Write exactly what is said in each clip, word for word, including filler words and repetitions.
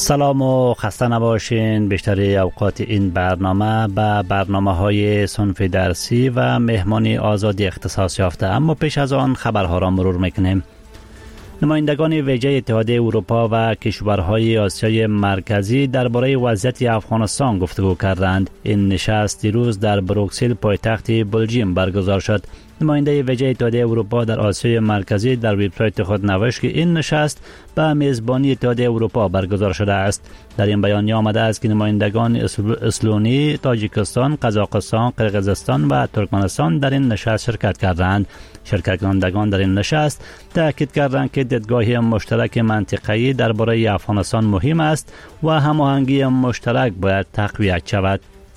سلام و خسته نباشین. بیشتر اوقات این برنامه به برنامه های صنف درسی و مهمانی آزادی اختصاص یافته، اما پیش از آن خبرها را مرور میکنیم. نمایندگان ویژه اتحادیه اروپا و کشورهای آسیای مرکزی درباره وضعیت افغانستان گفتگو کردند. این نشست دیروز در بروکسل پایتخت بلژیم برگزار شد. نماینده ویژه اتحادیه اروپا در آسیای مرکزی در وبسایت خود نوشت که این نشست به میزبانی اتحادیه اروپا برگزار شده است. در این بیانیه آمده است که نمایندگان اسلونی، تاجیکستان، قزاقستان، قرقیزستان و ترکمنستان در این نشست شرکت کردند. شرکت کنندگان در این نشست تاکید کردند که دیدگاه مشترک منطقه‌ای درباره افغانستان مهم است و هماهنگی مشترک باید تقویت شود.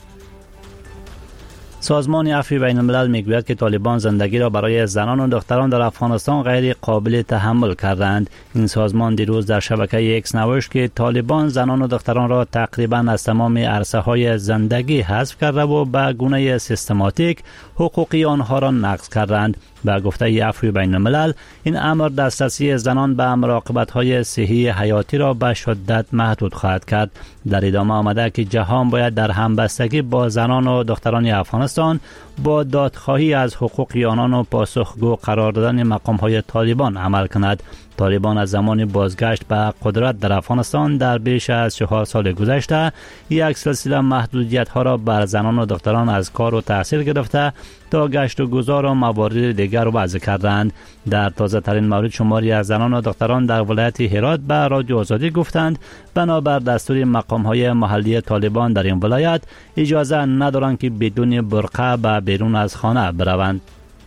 سازمان عفو بین الملل میگوید که طالبان زندگی را برای زنان و دختران در افغانستان غیر قابل تحمل کردند. این سازمان دیروز در شبکه اکس نوشت که طالبان زنان و دختران را تقریبا از تمام عرصه های زندگی حذف کرده و به گونه سیستماتیک حقوقی آنها را نقض کردند. به گفته عفو بین الملل، این امر دسترسی زنان به مراقبت های صحی حیاتی را به شدت محدود خواهد کرد. در ادامه آمده که جهان باید در همبستگی با زنان و دختران افغانستان با دادخواهی از حقوق آنان و پاسخگو قرار دادن مقام های طالبان عمل کند. طالبان از زمان بازگشت به قدرت در افغانستان در بیش از چهار سال گذشته یک سلسله محدودیت ها را بر زنان و دختران از کار و تحصیل گرفته تا گشت و گذار و موارد دیگر وضع کردند. در تازه ترین مورد شماری از زنان و دختران در ولایت هرات به رادیو آزادی گفتند بنابر دستور مقام های محلی طالبان در این ولایت اجازه ندارند که بدون برقه به بیرون از خانه بروند.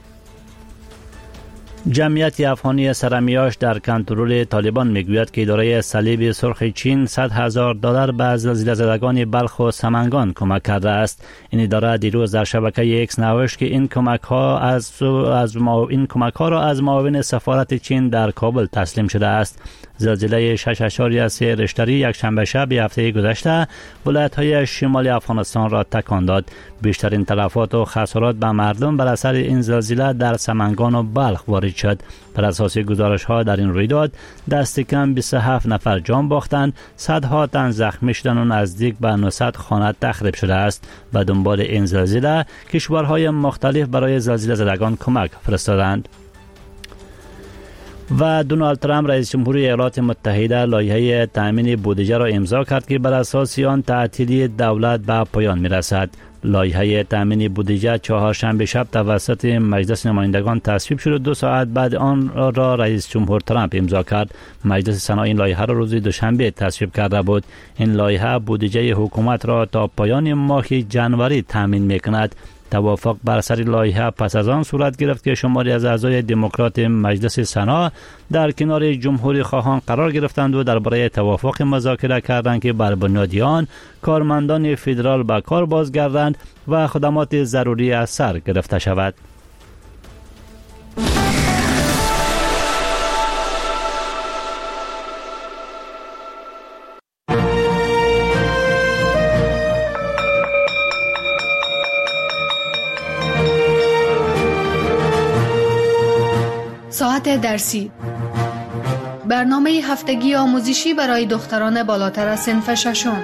جمعیت افغانی سرمیاش در کنترل طالبان میگوید که اداره صلیب سرخ چین صد هزار دلار به زلزله زدگان بلخ و سمنگان کمک کرده است. این اداره دیروز در شبکه اکس نوشت که این کمک ها از از ما این کمک ها را از معاون سفارت چین در کابل تسلیم شده است. زلزله شش اشاریه سه ریشتری یک شنبه شب هفته گذشته ولایت‌های شمالی افغانستان را تکان داد. بیشترین تلفات و خسارات به مردم بر اثر این زلزله در سمنگان و بلخ وارد شد. بر اساس گزارش‌ها در این رویداد دست کم بیست و هفت نفر جان باختند، صدها تن زخمی شدند و نزدیک به نهصد خانه تخریب شده است. به دنبال این زلزله کشورهای مختلف برای زلزله زدگان کمک فرستادند. و دونالد ترامپ رئیس جمهوری ایالات متحده لایحه تامین بودجه را امضا کرد که بر اساس آن تعطیلی دولت به پایان می‌رسد. لایحه تامین بودجه چهارشنبه شب توسط مجلس نمایندگان تصویب شد و دو ساعت بعد آن را رئیس جمهور ترامپ امضا کرد. مجلس سنا این لایحه را روز دوشنبه تصویب کرده بود. این لایحه بودجه حکومت را تا پایان ماه جنوری تامین می‌کند. توافق بر سر لایحه پس از آن صورت گرفت که شماری از اعضای دموکرات مجلس سنا در کنار جمهوری خواهان قرار گرفتند و درباره توافق مذاکره کردند که بر بنیاد آن کارمندان فدرال به کار بازگردند و خدمات ضروری از سر گرفته شود. ساعت درسی، برنامه هفتگی آموزشی برای دختران بالاتر از صنف ششم.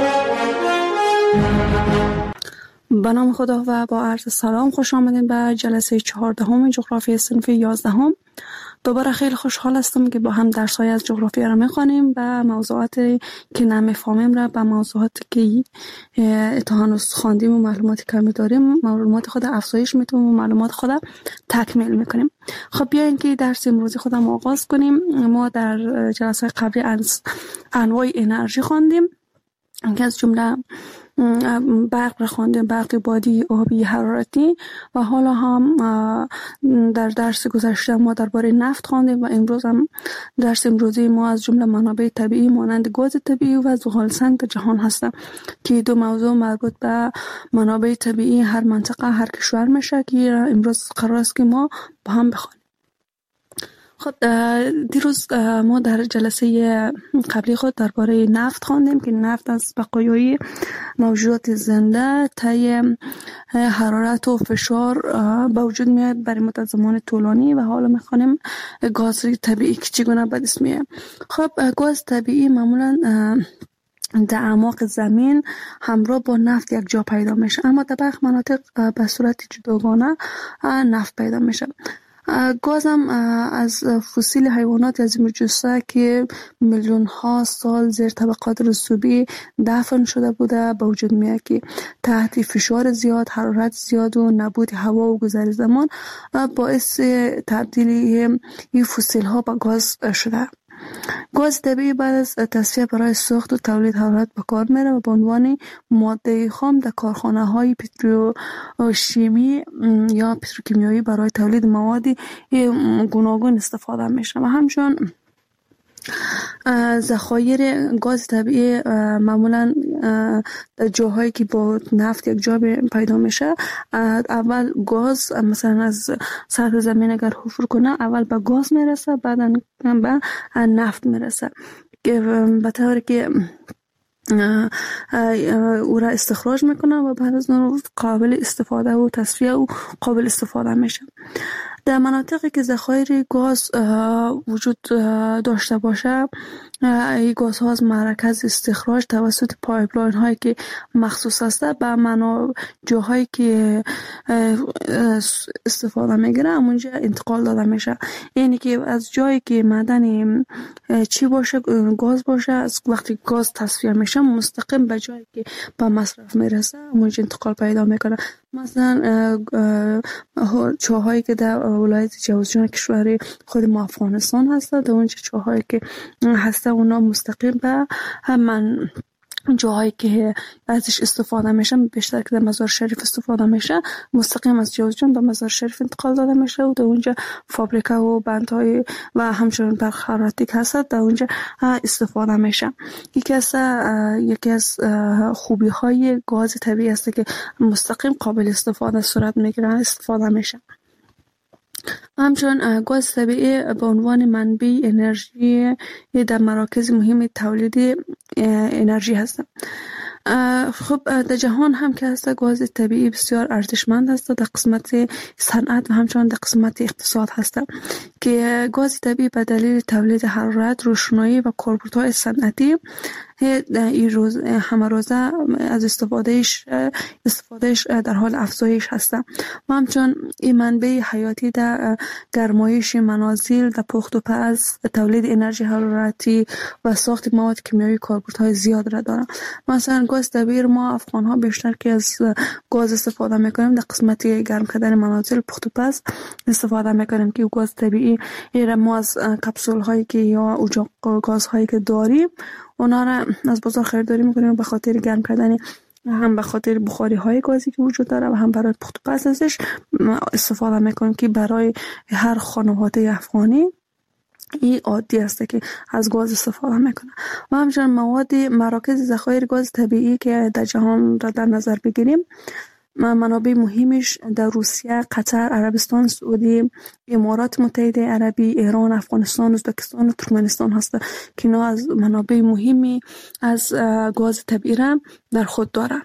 به نام خدا و با عرض سلام خوش آمدید به جلسه چهاردهم جغرافی صنف یازدهم. دوباره خیلی خوشحال هستم که با هم درس‌های از جغرافیا را می‌خوانیم و موضوعاتی که نمی‌فهمیم را به موضوعاتی که اتهانوس خواندیم و معلوماتی کمی داریم معلومات خود افزایش می‌دیم و معلومات خود تکمیل می‌کنیم. خب بیاین که درس امروزی خودم آغاز کنیم. ما در جلسه قبلی از انواع انرژی خواندیم که از جمله برق را خواندیم، برق بادی، آبی، حرارتی، و حالا هم در درس گذشته ما درباره نفت خواندیم و امروز هم درس امروزی ما از جمله منابع طبیعی مانند گاز طبیعی و زغال سنگ در جهان هستند که دو موضوع مربوط به منابع طبیعی هر منطقه هر کشور میشه که امروز قرار است که ما با هم بخوانیم. خب دیروز ما در جلسه قبلی خود درباره نفت خواندیم که نفت از بقایای موجودات زنده طی حرارت و فشار به وجود میاد برای مدت زمان طولانی و حالا میخوانیم گاز طبیعی که چگونه به دست میاد. خب گاز طبیعی معمولا در اعماق زمین همراه با نفت یک جا پیدا میشه، اما در برخی مناطق به صورت جداگانه نفت پیدا میشه. گاز هم از فسیل حیوانات از مجسه که میلیون ها سال زیر طبقات رسوبی دفن شده بوده به وجود میاد که تحت فشار زیاد، حرارت زیاد و نبود هوا و گذر زمان باعث تبدیل این فسیل ها به گاز شده. گاز طبیعی بعد از تصفیه برای ساخت و تولید حرارت به کار میره و به عنوان ماده خام در کارخانه های پتروشیمی یا پتروکیمیایی برای تولید مواد گوناگون استفاده میشه و همچنین ذخایر گاز طبیعی معمولا در جاهایی که با نفت یک جا پیدا میشه، اول گاز مثلا از سطح زمین اگر حفر کنه اول به گاز میرسه، بعدا به نفت میرسه که به طوری که او را استخراج میکنه و بعد از اون قابل استفاده و تصفیه و قابل استفاده میشه. در مناطقی که ذخایر گاز وجود داشته باشه، این گاز ها از مرکز استخراج توسط پایپلاین هایی که مخصوص است به منابع جاهایی که استفاده میگیره اونجا انتقال داده میشه. یعنی که از جایی که معدن چی باشه، گاز باشه، از وقتی گاز تصفیه میشه مستقیم به جایی که به مصرف میرسه اونجا انتقال پیدا میکنه. مثلا چاهایی که در ولایت جوزجان کشور خود ما افغانستان هست، در اونجا چاهایی که هست اونا مستقیم به همون جاهایی که ازش استفاده میشه، بیشتر که در مزار شریف استفاده میشه، مستقیم از جوزجان به مزار شریف انتقال داده میشه و در اونجا فابریکه و بندهای و همچنین برخوراتی که هست در اونجا استفاده میشه. یکی از یکی از خوبی های گاز طبیعی است که مستقیم قابل استفاده صورت میگیره، استفاده میشه. همچنین گاز طبیعی به عنوان منبع انرژی در مراکز مهم تولید انرژی هست. خب در جهان هم که هست گاز طبیعی بسیار ارزشمند است در قسمت صنعت و همچنین در قسمت اقتصاد هست که گاز طبیعی به دلیل تولید حرارت، روشنایی و کاربردهای صنعتی این روز همه روزه از استفادهش استفادهش در حال افزایش هست و همچنین این منبع حیاتی در گرمایش منازل، در پخت و پز، تولید انرژی حرارتی و ساخت مواد کیمیایی کاربردهای زیاد را دارد. مثلا گاز طبیعی ما افغان ها بیشتر که از گاز استفاده میکنیم در قسمت گرم کردن منازل، پخت و پز استفاده میکنیم که گاز طبیعی را ما از کپسول هایی که یا اجاق گاز هایی که داریم اونا را از بازار خریداری میکنیم به خاطر گرم کردن، هم به خاطر بخاری های گازی که وجود داره و هم برای پخت و پز ازش استفاده میکنیم که برای هر خانواده افغانی این عادی است که از گاز استفاده میکنه. و همچنین مواد مراکز ذخایر گاز طبیعی که در جهان را در نظر بگیریم، منابع مهمش در روسیه، قطر، عربستان سعودی، امارات متحده عربی، ایران، افغانستان، ازبکستان و ترکمنستان هست که اینا از منابع مهمی از گاز طبیعی را در خود داره.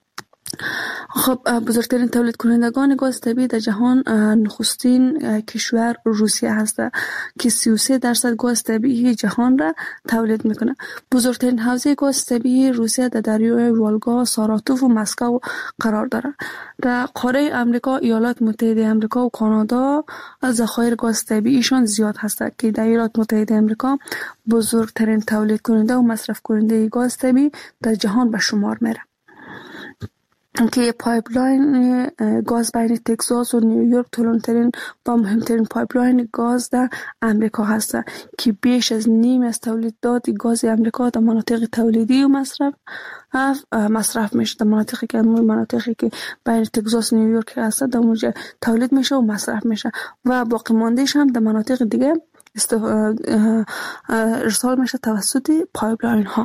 خب بزرگترین تولید کنندگان گاز طبیعی در جهان نخستین کشور روسیه هست که سی و سه درصد گاز طبیعی جهان را تولید میکنه. بزرگترین حوزه گاز طبیعی روسیه در دریای والگا، ساراتوف و مسکو قرار داره. در قاره امریکا، ایالات متحده امریکا و کانادا ذخایر گاز طبیعیشان زیاد هست که در ایالات متحده امریکا بزرگترین تولید کننده و مصرف کننده گاز طبیعی در جهان به شمار میره که پایپلاین گاز بین تگزاس و نیویورک طولانی‌ترین و مهمترین پایپلاین گاز در امریکا هست که بیش از نیم از تولیدات گاز امریکا در مناطق تولیدی و مصرف مصرف میشه. در مناطقی که مناطقی که بین تگزاس و نیویورک هست در اونجا تولید میشه و مصرف میشه و باقی ماندهش هم در مناطق دیگه ارسال میشه توسط پایپلاین ها.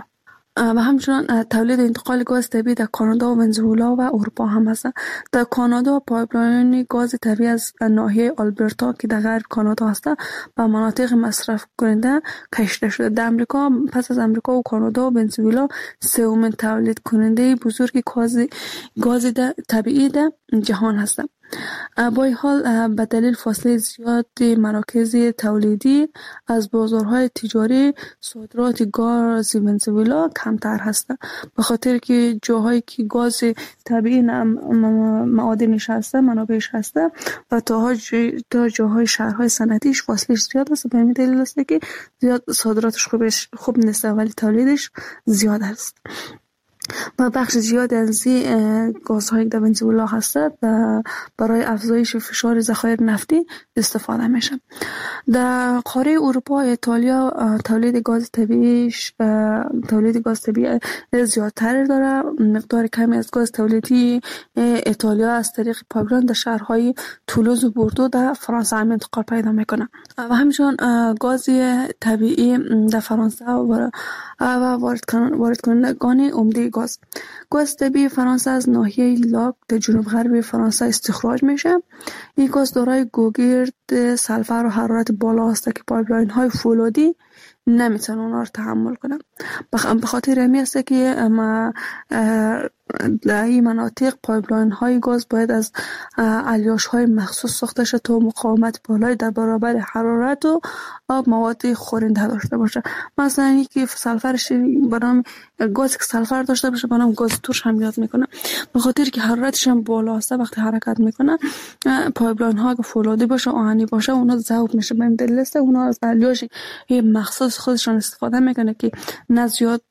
و همچنان تولید انتقال گاز طبیعی در کانادا و ونزوئلا و اروپا هم هست. در کانادا پایپلاین گاز طبیعی از ناحیه آلبرتا که در غرب کانادا هست به مناطق مصرف کننده کشیده شده. در امریکا پس از امریکا و کانادا و ونزوئلا سومین تولید کننده بزرگ گاز گاز طبیعی در جهان هست. با این حال به دلیل فاصله زیاد مراکز تولیدی از بازارهای تجاری صادرات گاز ونزوئلا کمتر هست، به خاطر که جاهایی که گاز طبیعی معادنش هست منابعش هست و تا تا جاهای شهرهای صنعتیش فاصله زیاد است. به این دلیل است که زیاد صادراتش خوبش خوب نیست ولی تولیدش زیاد است. و بخش زیاد از این گازهای در ونزوئلا هست و برای افزایش فشار ذخایر نفتی استفاده میشه. در قاره اروپا ایتالیا تولید گاز طبیعی تولید گاز طبیعی زیادتر داره. مقدار کمی از گاز تولیدی ایتالیا از طریق پایپلاین در شهرهای تولوز و بوردو در فرانسه هم انتقال پیدا میکنه. و همچنین گاز طبیعی در فرانسه و وارد کنندگان عمده گاز گاز طبیعی فرانسه از ناحیه لاک در جنوب غربی فرانسه استخراج میشه. این گاز دارای گوگرد، سلفر و حرارت بالا است که پایپلاین های فولادی نمیتونن اونا رو تحمل کنن. به خاطر همین است که اما در این مناطق پایپلاین های گاز باید از الیاش های مخصوص ساخته شده تا مقاومت بالای در برابر حرارت و آب مواد خورنده داشته باشه. مثلا اینکه سلفرش برام گاز که سلفر داشته باشه برام گاز ترش هم یاد میکنه، به خاطر که حرارتش هم بالا است. وقتی حرکت میکنه پایپلاین ها که فولادی باشه آهنی باشه اونا ذوب میشه. به این دلیل است اونا از الیاش مخصوص خودشون استفاده میکنه که نه زیاد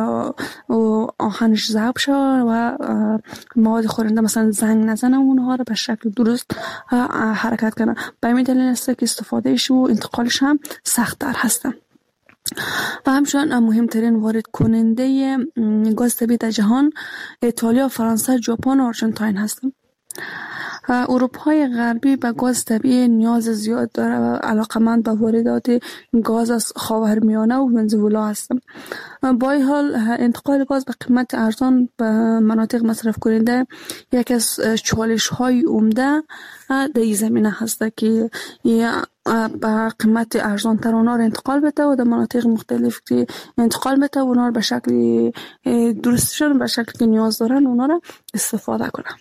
آهنش ذوب شه و مواد خورنده مثلا زنگ نزنه اونها رو به شکل درست حرکت کنه. به این دلیل است که استفادهش و انتقالش هم سخت‌تر هست. و همچنین مهمترین وارد کننده گاز طبیعی در جهان ایتالیا، فرانسه، ژاپن و آرژانتین هستند. اروپای غربی به گاز طبیعی نیاز زیاد داره و علاقمند به واردات گاز از خاورمیانه و ونزوئلا هستند. با این حال انتقال گاز به قیمت ارزان به مناطق مصرف کننده یک از چالش های عمده در این زمینه هست که به قیمت ارزان تر اونا رو انتقال بده و در مناطق مختلف که انتقال بده و اونا رو به شکل درستشون به شکلی که نیاز دارن اونا رو استفاده کنن.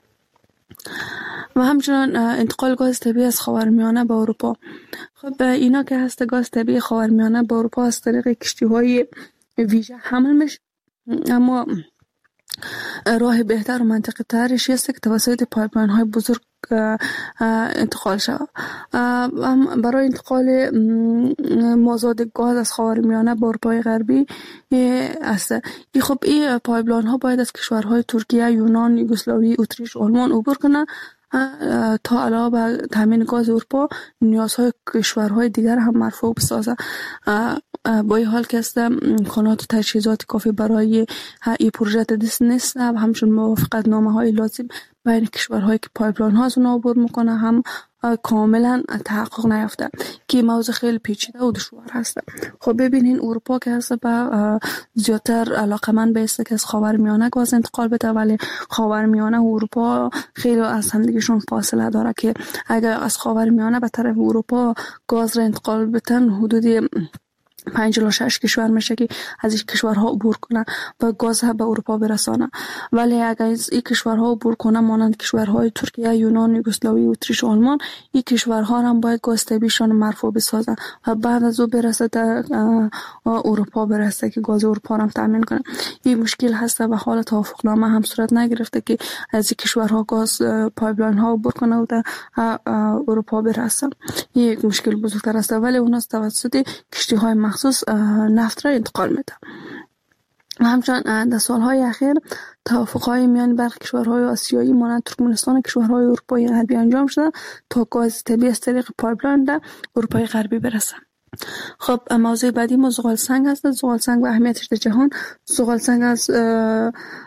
و همچنان انتقال گاز طبیعی از خاورمیانه به اروپا. خب اینا که هست گاز طبیعی خاورمیانه به اروپا از طریق کشتی‌های ویژه حمل میشه، اما راه بهتر و منطقی ترش است که توسط پایپلاین های بزرگ انتقال شود. برای انتقال مازاد گاز از خاورمیانه به اروپای غربی است. این خب این پایپلاین ها باید از کشورهای ترکیه، یونان، یوگسلاوی، اتریش، آلمان عبور کنه تا علاوه بر تامین گاز اروپا نیازهای کشورهای دیگر هم مرفوع بسازه. با این حال که است امکانات و تجهیزات کافی برای این پروژه دست نیست و همچنین موافقت نامه های لازم بین کشورهایی که پایپلاین ها از اون عبور میکنه هم کاملا تحقق نیافته که موضوع خیلی پیچیده و دشوار هست. خب ببینین اروپا که هست با زیادتر علاقمند به است که از خاورمیانه گاز انتقال بده، ولی خاورمیانه و اروپا خیلی از همدیگه‌شون فاصله داره که اگر از خاورمیانه به طرف اروپا گاز را انتقال بدن حدود پنج الی شش کشور میشه که از این کشورها عبور کنه و گاز ها به اروپا برسانه. ولی اگر از این کشورها عبور کنه مانند کشورهای ترکیه، یونان، یوگسلاوی، اتریش، آلمان، این کشورها هم باید گاز طبیعیشون مرفوع بسازن و بعد از او برسه در اروپا برسه که گاز اروپا هم تامین کنه. این مشکل هست و حال توافقنامه هم صورت نگرفته که از این کشورها گاز پایپلاین ها عبور کنه و در اروپا برسه. یک مشکل بزرگتر است ولی اون از توسط کشتی های مخصوص نفت را انتقال میده. همچنین در سالهای اخیر توافق‌های میان برخی کشورهای آسیایی مانند ترکمنستان و کشورهای اروپای غربی انجام شده تا گاز طبیعی از طریق پایپلاین در اروپای غربی برسه. خب موضوع بعدی ما زغال سنگ هست. زغال سنگ و اهمیتش در جهان. زغال سنگ از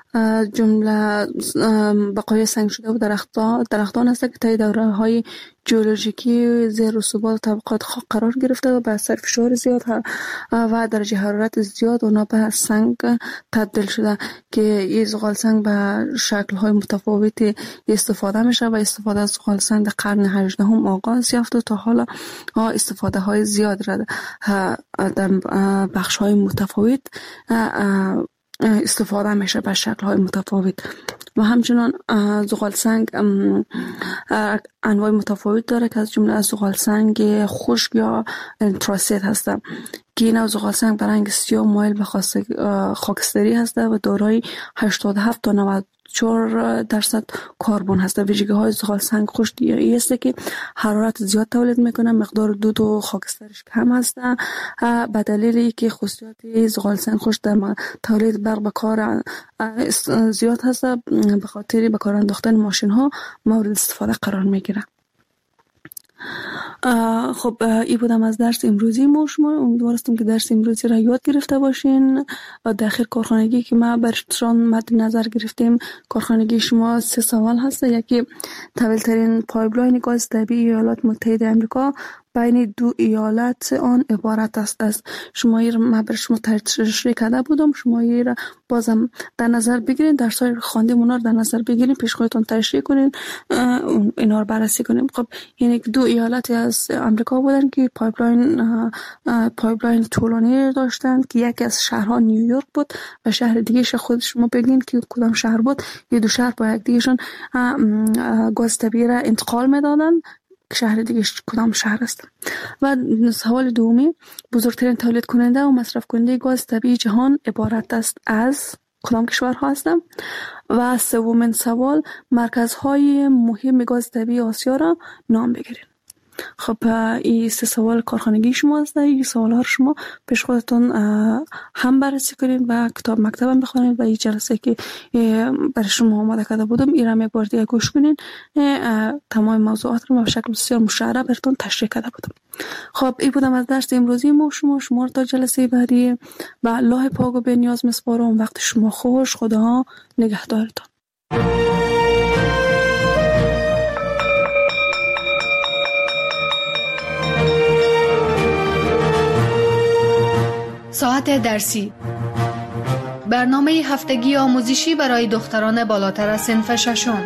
جمله بقایای سنگ شده و درختان درختان است که طی دوره‌های ژئولوژیکی زیر رسوبات و طبقات خاک قرار گرفته و با اثر فشار زیاد و درجه حرارت زیاد اونا به سنگ تبدیل شده که این زغال سنگ به شکل‌های متفاوتی استفاده میشه و استفاده از زغال سنگ در قرن هجدهم آغاز یافت و تا حالا استفاده های زیاد را در بخش‌های متفاوت استفاده میشه به شکل‌های متفاوت و همچنان زغال سنگ انواع متفاوت داره که از جمله از زغال سنگ خشک یا انتراسیت هسته که این زغال سنگ به رنگ سیاه مایل به خاکستری هسته و دارای هشتاد و هفت تا نود و چهار درصد کربن هسته. ویژگی‌های زغال سنگ خشک این است که حرارت زیاد تولید میکنه، مقدار دود و خاکسترش کم هسته به دلیل اینکه خصوصیات زغال سنگ خشک در تولید برق به کار زیاد هسته، به خاطر به کار انداختن ماشین ها مورد استفاده قرار میگیره. خب این بودم از درس امروزی ما. شما امیدوارستم که درس امروزی را یاد گرفته باشین. در آخر کارخانگی که ما برشتران مد نظر گرفتیم، کارخانگی شما سه سوال هست. یکی طویل ترین پایپلاین گاز طبیعی ایالات متحده آمریکا بین دو ایالت آن عبارت است از. شما این ما بر شما تشریح کرده بودم، شما این را بازم در نظر بگیرین، در سایر خواندیم اونا رو در نظر بگیرین، پیش خودتون تشریح کنین، اینا رو بررسی کنیم. خب یعنی دو ایالت از آمریکا بودن که پایپلاین پایپلاین طولانی داشتن که یکی از شهرها نیویورک بود و شهر دیگه‌ش خود شما بگین که کدام شهر بود. یه دو شهر با یک دیگه‌شون گاز طبیعی را انتقال میدادن. شهر دیگه کدام شهر است؟ و سوال دومی، بزرگترین تولید کننده و مصرف کننده گاز طبیعی جهان عبارت است از کدام کشورها هستند؟ و سومین سوال، مرکزهای مهم گاز طبیعی آسیا را نام بگیرید. خب این سه سوال کارخانگی شما است. این سوال ها رو شما پیش خودتون هم بررسی کنید و کتاب مکتب هم بخونید و این جلسه که برای شما آماده کرده بودم این را یک بار دیگه گوش کنید. تمام موضوعات رو به شکل بسیار مشرح براتون تشریح کرده بودم. خب این بودم از درس امروزی ما. شما شما تا جلسه بعدی و الله پاک و بی‌نیاز میسپارم. وقت شما خوش. خدا نگهدارتان. ساعت درسی، برنامه هفتگی آموزشی برای دختران بالاتر از صنف ششم.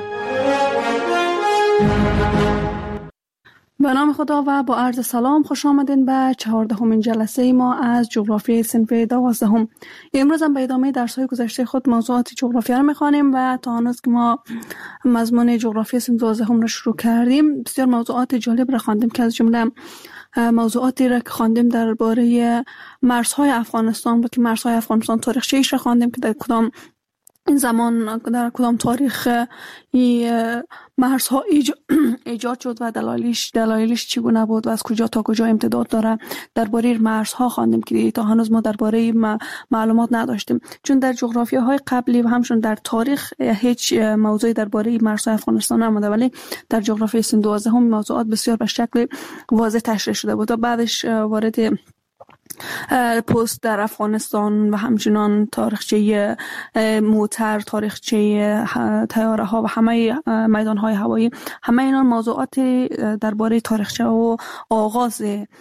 به نام خدا و با عرض سلام خوش آمدین به چهاردهمین جلسه ما از جغرافی صنف دوازدهم. امروز هم به ادامه درس‌های گذشته خود موضوعات جغرافیا را می‌خوانیم و تا هنوز که ما مضمون جغرافی صنف دوازدهم را شروع کردیم، بسیار موضوعات جالب را خواندیم که از جمله موضوعاتی را که خواندیم درباره مرزهای افغانستان و که مرزهای افغانستان تاریخچه‌اش را خواندیم که در کدام این زمان در کدام تاریخ این مرزها ایجاد شد و دلایلش دلایلش چگونه بود و از کجا تا کجا امتداد داره. درباره مرزها خواندیم که تا هنوز ما درباره معلومات نداشتیم، چون در جغرافیاهای قبلی و همچون در تاریخ هیچ موضوعی درباره مرزهای افغانستان نمونده، ولی در جغرافی سن دوازدهم موضوعات بسیار به شکل واضح تشریح شده بود و بعدش وارد پست در افغانستان و همچنان تاریخچه موتر، تاریخچه طیاره ها و همه میدان های هوایی، همه اینا موضوعات درباره تاریخچه و آغاز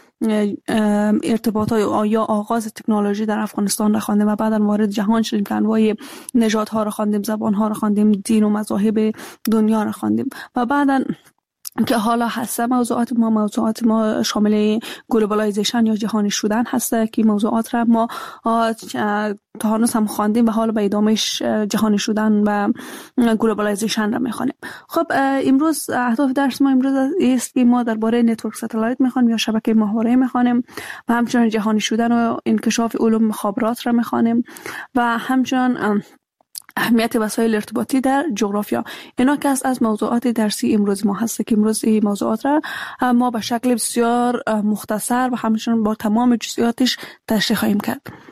ارتباطات یا آغاز تکنولوژی در افغانستان را خواندیم و بعداً وارد جهان شدیم که انواع نژادها را خواندیم، زبان ها را خواندیم، دین و مذاهب دنیا را خواندیم و بعداً که حالا هست موضوعات ما موضوعات ما شامل گلوبالایزیشن یا جهانی شدن هست که موضوعات را ما تا هنوز هم خواندیم و حالا به ادامهش جهانی شدن و گلوبالایزیشن را میخوانیم. خب امروز اهداف درس ما امروز است که ما درباره نتورک ستلایت میخوانیم یا شبکه ماهواره‌ای میخوانیم و همچنان جهانی شدن و انکشاف علوم مخابرات را میخوانیم و همچنان اهمیت وسایل ارتباطی در جغرافیا. اینا که از موضوعات درسی امروز ما هست که امروز این موضوعات را ما به شکل بسیار مختصر و همچنین با تمام جزئیاتش تشریح خواهیم کرد.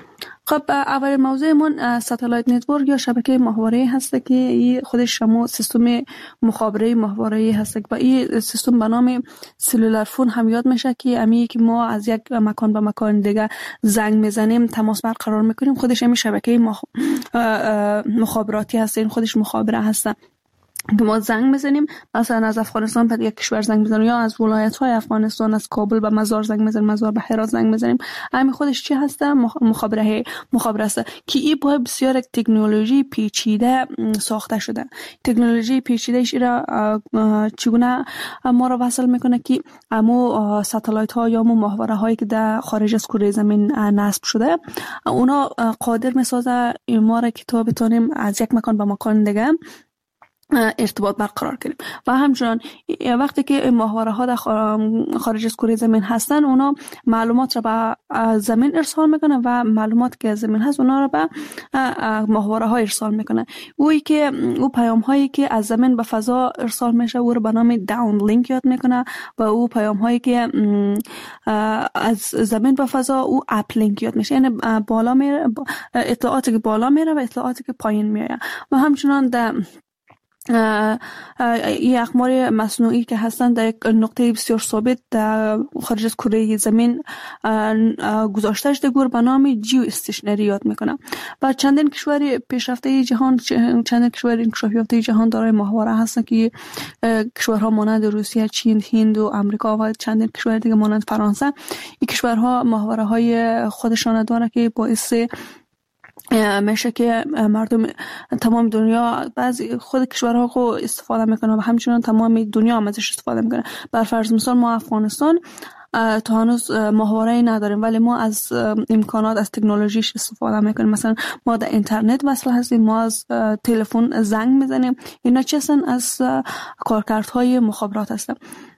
خب اول موضوعمون ستالایت نتورک یا شبکه ماهواره‌ای هست که این خودش همون سیستم مخابره ماهواره‌ای هست و این سیستم به نام سلولار فون هم یاد میشه که امی که ما از یک مکان به مکان دیگه زنگ میزنیم تماس برقرار میکنیم خودش همین شبکه مخ... مخابراتی هست. این خودش مخابره هست که ما زنگ میزنیم، مثلا از افغانستان به یک کشور زنگ میزنیم یا از ولایت های افغانستان از کابل به مزار زنگ میزنیم، مزار به هرات زنگ میزنیم. همین خودش چی هسته؟ مخابره مخابره است که این با بسیار یک تکنولوژی پیچیده ساخته شده. تکنولوژی پیچیدهش را چگونه ما را وصل میکنه که امو ساتلایت ها یا امو ماهواره هایی که در خارج از کره زمین نصب شده اونا قادر میسازه ما را که تا بتونیم از یک مکان به مکان دیگه ارتباط برقرار کنیم. و همچنان وقتی که ماهواره ها در خارج از کره زمین هستن اونا معلومات را به زمین ارسال میکنن و معلومات که از زمین هست اونا را به ماهواره ها ارسال میکنن. اویی که او پیام هایی که از زمین به فضا ارسال میشه او را به نام داون لینک یاد میکنه و او پیام هایی که از زمین به فضا او اپ لینک یاد میشه، یعنی بالا میره اطلاعاتی که بالا میره و اطلاعاتی که پایین میره. و همچنان در این اقمار مصنوعی که هستند در یک نقطه بسیار ثابت در خارج از کره زمین گذاشته شده گور به نام جیو استیشنری یاد میکنه. و چندین کشور پیشرفته جهان چندین کشور انکشاف یافته جهان دارای ماهواره هستند که کشورها مانند روسیه، چین، هند و آمریکا و چندین کشور دیگه مانند فرانسه، این کشورها ماهواره های خودشان داره که باعث میشه که مردم تمام دنیا بعضی خود کشورها خو استفاده میکنه و همچنان تمام دنیا هم ازش استفاده میکنه. بر فرض مثال ما افغانستان تا هنوز ماهواره‌ای نداریم ولی ما از امکانات از تکنولوژیش استفاده میکنیم. مثلا ما در اینترنت وصل هستیم، ما از تلفن زنگ میزنیم. اینا چه هستن؟ از کارکردهای مخابرات هستن.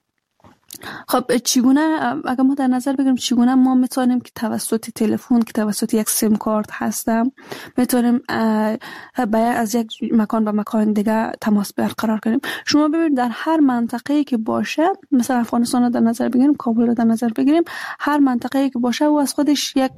خب چگونه اگر ما در نظر بگیریم چگونه ما میتونیم که توسط تلفن که توسط یک سیم کارت هستم میتونیم باید از یک مکان به مکان دیگه تماس برقرار کنیم. شما ببینید در هر منطقه‌ای که باشه، مثلا افغانستان رو در نظر بگیریم، کابل رو در نظر بگیریم، هر منطقه‌ای که باشه و از خودش یک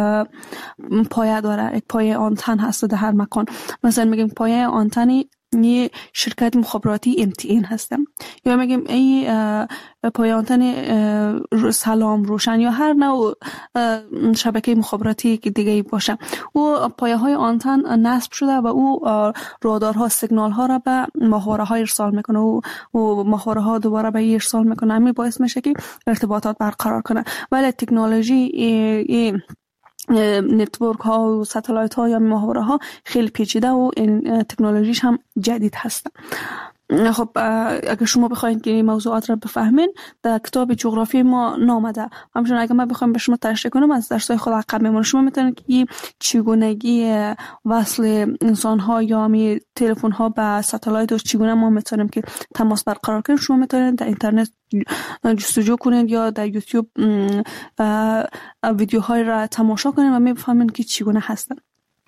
پایه داره، یک پایه آنتن هست در هر مکان. مثلا میگیم پایه آنتنی یه شرکت مخابراتی ام تی ان هستم، یا میگیم این پایه آنتن سلام روشن یا هر نوع شبکه مخابراتی که دیگه باشه، او پایه های آنتن نصب شده و او رادارها سیگنال ها را به ماهواره ها ارسال میکنه و ماهواره ها دوباره به ارسال میکنه. همین باعث میشه که ارتباطات برقرار کنه. ولی تکنولوژی نتورک ها و ستالایت ها یا ماهواره ها خیلی پیچیده و این تکنولوژیش هم جدید هست. خب اگر شما بخواید که این موضوعات را بفهمین در کتاب جغرافی ما نامده. همچنین اگر ما بخوایم به شما تشریح کنم از درس‌های خود عقب میمونه، شما میتونید که این چگونگی وصل انسان ها یا می تلفن ها به ستالایت و چگونه ما میتونیم که تماس برقرار کنیم، شما میتونید در اینترنت جستجو کنید یا در یوتیوب ویدیوهای را تماشا کنید و میفهمید که چگونه هستن.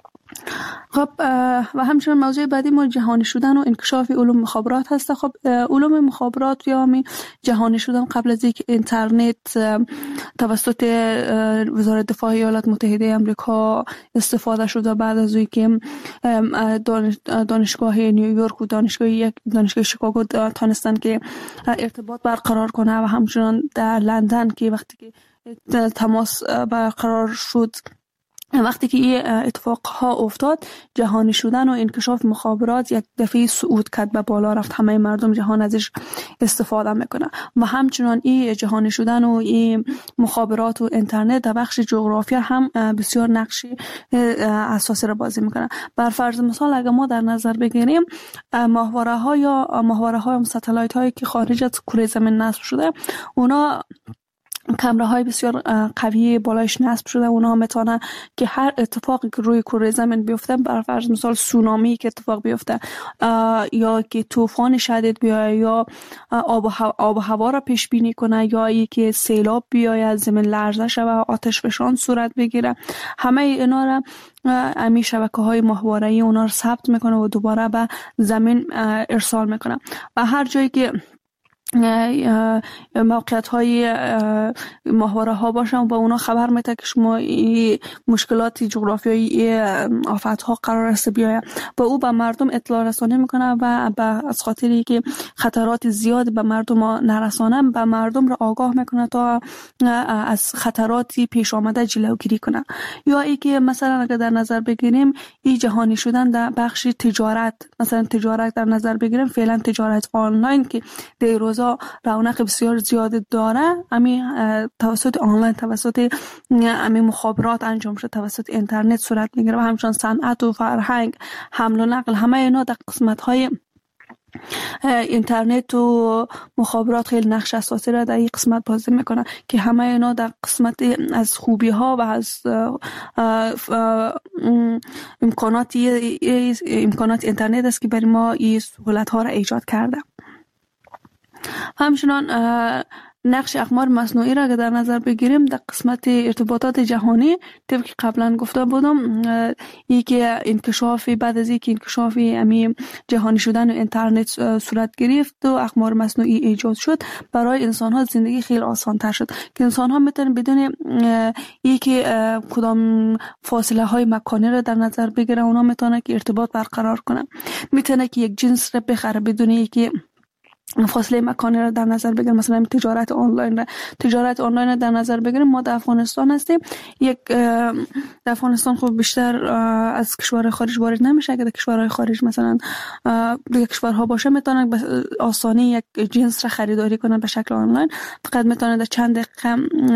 خب و همچنین موضوع بعدی ما جهانی شدن و انکشاف علوم مخابرات هست. خب علوم مخابرات یا می جهانی شدن قبل از اینکه اینترنت توسط وزارت دفاع ایالات متحده آمریکا استفاده شده، بعد از اینکه دانشگاه نیویورک و دانشگاه یک دانشگاه شیکاگو تونستن که ارتباط برقرار کنه و همچنین در لندن که وقتی که تماس برقرار شد، وقتی که این اتفاق ها افتاد، جهانی شدن و انکشاف مخابرات یک دفعه صعود کرد به بالا رفت، همه مردم جهان ازش استفاده میکنه. و همچنان این جهانی شدن و این مخابرات و اینترنت در بخش جغرافیا هم بسیار نقشی اساسی را بازی میکنه. بر فرض مثال اگر ما در نظر بگیریم ماهواره ها یا ماهواره های ستالایت هایی که خارج از کره زمین نصب شده، اونا کامراهای بسیار قوی بالایش نصب شده. اونها میتونن که هر اتفاقی که روی کره زمین بیفته، بر فرض مثال سونامی که اتفاق بیفته یا که طوفان شدید بیاید یا آب و هوا, آب و هوا را پیش بینی کنه یا یکی سیلاب بیاید، زمین لرزه شود، آتش فشان صورت بگیره، همه اینا را امی شبکه های ماهواره‌ای اونا رو ثبت میکنه و دوباره به زمین ارسال میکنه. و هر جایی که موقعیت های ماهواره ها باشن و با اونا خبر میده که شما این مشکلات جغرافیایی آفت ها قرار است بیاید با او به مردم اطلاع رسانی میکنه و از خاطری که خطرات زیاد به مردم نرسانه به مردم را آگاه میکنه تا از خطراتی پیش آمده جلوگیری کنه. یا ای که مثلا اگر در نظر بگیریم این جهانی شدن در بخش تجارت، مثلا تجارت در نظر بگیریم، فعلا تجارت آنلاین که در روزا رونق بسیار زیاد داره، امی توسط آنلاین، توسط امی مخابرات انجام شده، توسط اینترنت صورت میگیره و همچنان صنعت و فرهنگ، حمل و نقل، همه اینا در قسمت های اینترنت و مخابرات خیلی نقش اساسی را در این قسمت بازی میکنه که همه اینا در قسمت از خوبی ها و از امکانات امکانات اینترنت است که برای ما این سهولت ها را ایجاد کرده. همچنان نقش اقمار مصنوعی را که در نظر بگیریم در قسمت ارتباطات جهانی، طبق که قبلا گفته بودم، یکی انکشاف بعد از اینکه انکشاف امی جهانی شدن و اینترنت صورت گرفت و اقمار مصنوعی ایجاد شد، برای انسان ها زندگی خیلی آسان تر شد که انسان ها میتونن بدون یکی کدام فاصله های مکانی را در نظر بگیرن، اونا میتونن که ارتباط برقرار کنن، میتونه که یک جنس را بخره بدون یکی فاصله مکانی را در نظر بگیریم. مثلا تجارت آنلاین را تجارت آنلاین را در نظر بگیریم. ما در افغانستان هستیم، یک در افغانستان خب بیشتر از کشورهای خارج وارد نمیشه. اگه در کشورهای خارج مثلا دیگه کشورها باشه میتونن به آسانی یک جنس را خریداری کنن به شکل آنلاین، فقط میتونن در چند دقیقه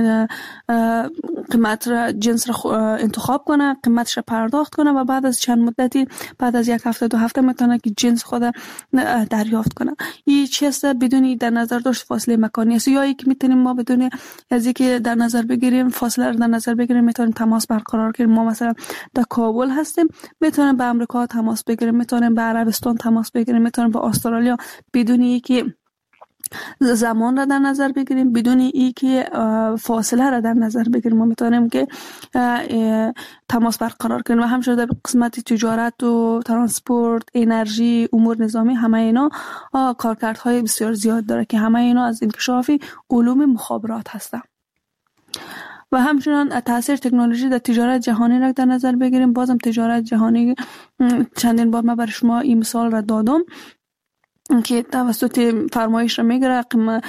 قیمت را جنس را انتخاب کنن، قیمتش را پرداخت کنن و بعد از چند مدتی، بعد از یک هفته دو هفته میتونن که جنس خود دریافت کنن. این چیست بدونی در نظر داشت فاصله مکانی است. یا یک میتونیم ما بدونی از اینکه در نظر بگیریم فاصله رو در نظر بگیریم، میتونیم تماس برقرار کنیم. ما مثلا در کابل هستیم، میتونیم به امریکا تماس بگیریم، میتونیم به عربستان تماس بگیریم، میتونیم به استرالیا بدونی که زمان را در نظر بگیریم، بدون ای که فاصله را در نظر بگیریم ما میتونیم که تماس برقرار کنیم. و همچنین در قسمت تجارت و ترانسپورت، انرژی، امور نظامی، همه اینا کارکردهای بسیار زیاد داره که همه اینا از انکشاف علوم مخابرات هستن. و همچنان تاثیر تکنولوژی در تجارت جهانی را در نظر بگیریم. بازم تجارت جهانی چندین بار من برای شما این مثال را دادم که توسط فرمایش را میگیره،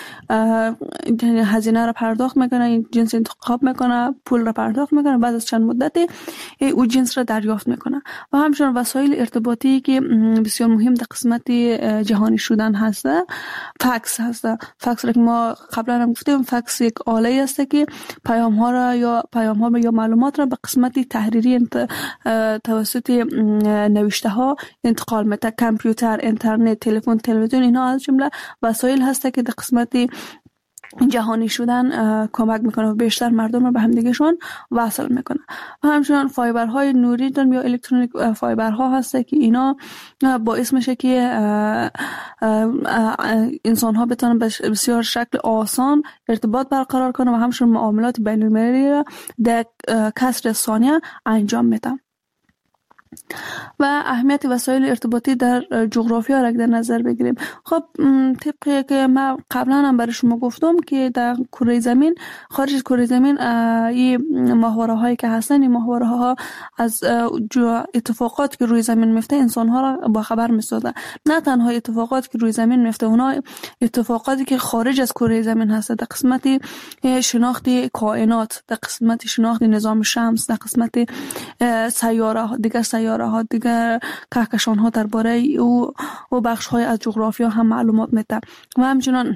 هزینه را پرداخت میکنه، این جنس انتخاب میکنه، پول را پرداخت میکنه، بعد از چند مدت او جنس را دریافت میکنه. و همچنین وسایل ارتباطی که بسیار مهم در قسمت جهانی شدن هست، فکس هست. فکس را که ما قبلا هم گفتیم، فکس یک آله است که پیام ها را یا پیام ها یا معلومات را به قسمت تحریری انت... توسط نوشته ها انتقال میده. کامپیوتر، اینترنت، تلفن، تلویزیون، اینا از جمله وسایل هسته که در قسمت جهانی شدن کمک میکنه و بیشتر مردم رو به همدیگهشون وصل میکنه. و همچنان فایبرهای نوری داریم یا الکترونیک فایبرها هسته که اینا باعث میشه که انسان ها بتونن بسیار شکل آسان ارتباط برقرار کنه و همچنین معاملات بین المللی را در کسر ثانیه انجام میدن. و اهمیت وسایل ارتباطی در جغرافیا را در نظر بگیریم. خب طبقی که من قبلا هم برای شما گفتم که در کره زمین، خارج از کره زمین، این ماهواره هایی که هستن، این ماهواره ها از اتفاقات که روی زمین میفته انسان ها را با خبر میسازه. نه تنها اتفاقات که روی زمین میفته، اونا اتفاقاتی که خارج از کره زمین هست، در قسمت شناخت کائنات، در قسمت شناخت نظام شمس، در قسمت سیاره دیگر سیاره ها دیگر کهکشان ها درباره او و بخش های از جغرافیا هم معلومات میده. و همچنان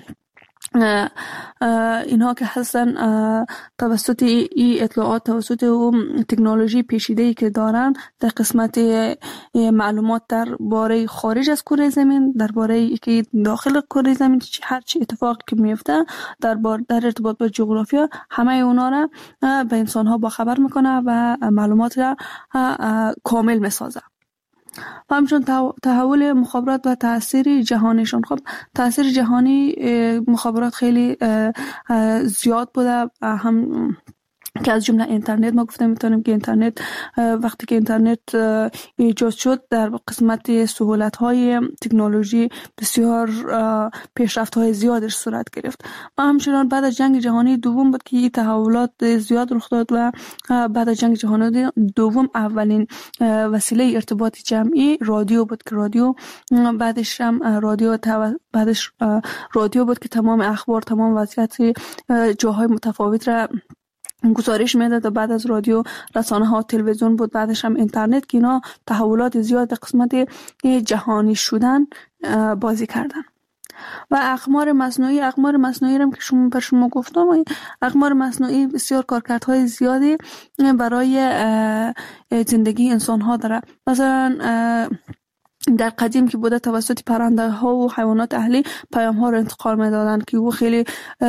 اینها که هستن توسط این اطلاعات، توسط اون تکنولوژی پیچیده‌ای که دارن در قسمت معلومات درباره خارج از کره زمین، درباره که داخل کره زمین هر چی اتفاقی که میفته در در ارتباط با جغرافیا، همه اونا را به انسان ها با خبر میکنه و معلومات را کامل میسازه. و همچنین تحول مخابرات و تاثیر جهانیشون. خب تاثیر جهانی مخابرات خیلی زیاد بوده، هم که از جمله اینترنت ما گفتم میتونیم که اینترنت وقتی که اینترنت ایجاد شد در قسمت سهولت‌های تکنولوژی بسیار پیشرفت‌های زیادش صورت گرفت و همچنان بعد از جنگ جهانی دوم بود که این تحولات زیاد رخ داد و بعد از جنگ جهانی دوم اولین وسیله ارتباط جمعی رادیو بود که رادیو بعدش هم رادیو بعدش رادیو بود که تمام اخبار تمام وضعیت جاهای متفاوت را گزارش میداد و بعد از رادیو رسانه ها تلویزیون بود بعدش هم اینترنت که اینا تحولات زیاد در قسمت جهانی شدن بازی کردن و اقمار مصنوعی اقمار مصنوعی هم که شما پر شما گفتم اقمار مصنوعی بسیار کارکردهای زیادی برای زندگی انسان ها داره. مثلا در قدیم که بوده توسط پرنده ها و حیوانات اهلی پیام ها رو انتقال میدادن که او خیلی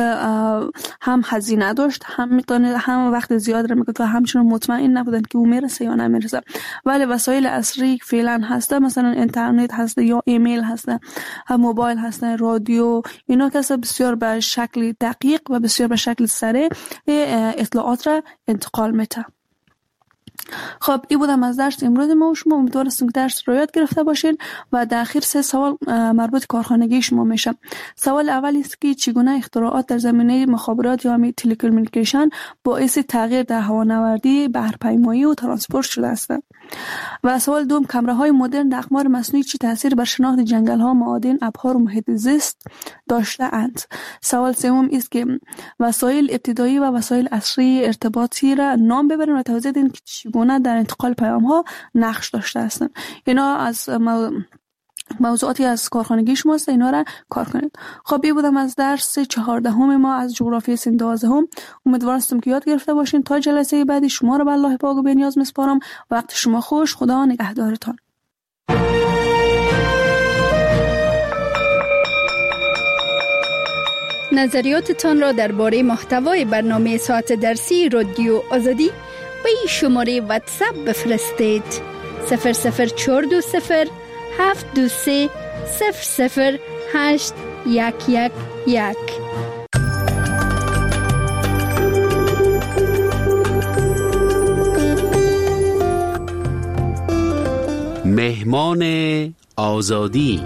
هم هزینه داشت هم میتونه هم وقت زیاد رو میگفت و همچنان مطمئن نبودن که او میرسه یا نمیرسه. ولی وسایل عصری فعلا هسته مثلا اینترنت هسته یا ایمیل هسته موبایل هسته رادیو اینا که بسیار به شکل دقیق و بسیار به شکل سریع اطلاعات را انتقال میده. خب این بودم از درس امروز ما و شما. امیدوارم که درس رو یاد گرفته باشین و در اخیر سه سوال مربوط کارخانگی شما میشه. سوال اول است که چگونه اختراعات در زمینه مخابرات یا می تلکومونیکیشن باعث تغییر در هوانوردی بحرپیمایی و ترانسپورت شده است. و سوال دوم کامراهای مدرن در اقمار مصنوعی چه تاثیر بر شناخت جنگل ها معادن ابحار و محیط زیست داشته اند. سوال سوم است که وسایل ابتدایی و وسایل عصری ارتباطی را نام ببرین و توضیح دین که چگونه در انتقال پیام ها نقش داشته هستند. اینا از مو... موضوعاتی از کارخانگی شماست، اینا را کار کنید. خب این بودم از درس چهاردهم ما از جغرافی سن دوازدهم. امیدوارم که یاد گرفته باشین. تا جلسه بعدی شما را به الله پاک و بی‌نیاز میسپارم. وقت شما خوش. خدا نگهدارتان. نظریاتتان را درباره محتوای برنامه ساعت درسی رادیو آزادی به این شماره واتساپ بفرستید. صفر صفر چهار دو صفر هفت دو سه صفر صفر هشت یک یک یک. مهمان آزادی.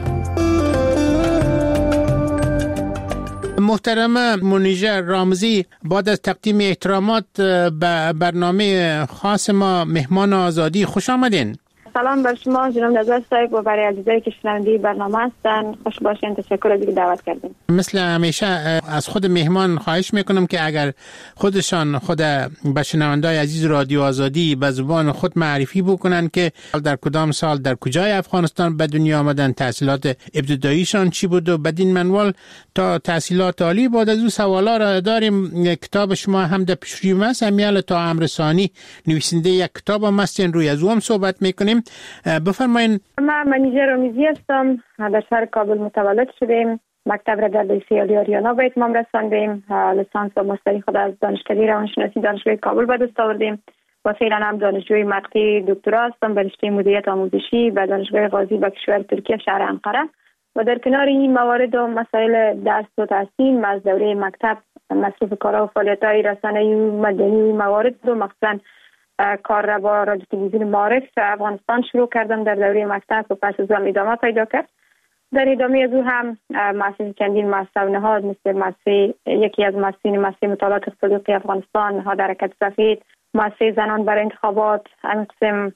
محترم منیژه رامزی، بعد از تقدیم احترامات به برنامه خاص ما مهمان آزادی خوش آمدین. سلام بر شما جناب نظر صاحب و برای عزیزایی که شنونده برنامه هستن. خوش باشین. تشکر از اینکه دعوت کردین. مثل همیشه از خود مهمان خواهش میکنم که اگر خودشان خود به شنونده‌های عزیز رادیو آزادی به زبان خود معرفی بکنن که در کدام سال در کجای افغانستان به دنیا آمدن، تحصیلات ابتداییشان چی بود و بدین منوال تا تحصیلات عالی. بعد از او سوالا را داریم. کتاب شما هم در پیشروی است، امیال تا امرسانی نویسنده یک کتاب هم هستین، روی از او هم صحبت میکنیم. بفرمایید. من منیژه رامزی هستم. در شهر کابل متولد شدیم. مکتب را در لیسه عالی آریانا به اتمام رساندیم. لیسانس و ماستری خود از دانشکده روانشناسی دانشگاه کابل به دست آوردیم و فعلا هم دانشجوی مقطع دکترا هستم به رشته مدیریت آموزشی به دانشگاه غازی به کشور ترکیه شهر انقره. و در کنار این موارد و مسائل درس و تحصیل از دوره مکتب مصروف کارها و فعالیت‌های رسانه‌ای و مدنی و موارد و مخصوصاً کار را با رادیو تلویزیون معارف افغانستان شروع کردم در دوره مکتب و پس از آن ادامه پیدا کرد. در ادامه از او هم مؤسسه چندین مؤسسه و نهاد مثل مؤسسه یکی از مؤسسین مؤسسه مطالعات اقتصادی افغانستان، نهاد حرکت سفید، مؤسسه زنان برای انتخابات، همین قسم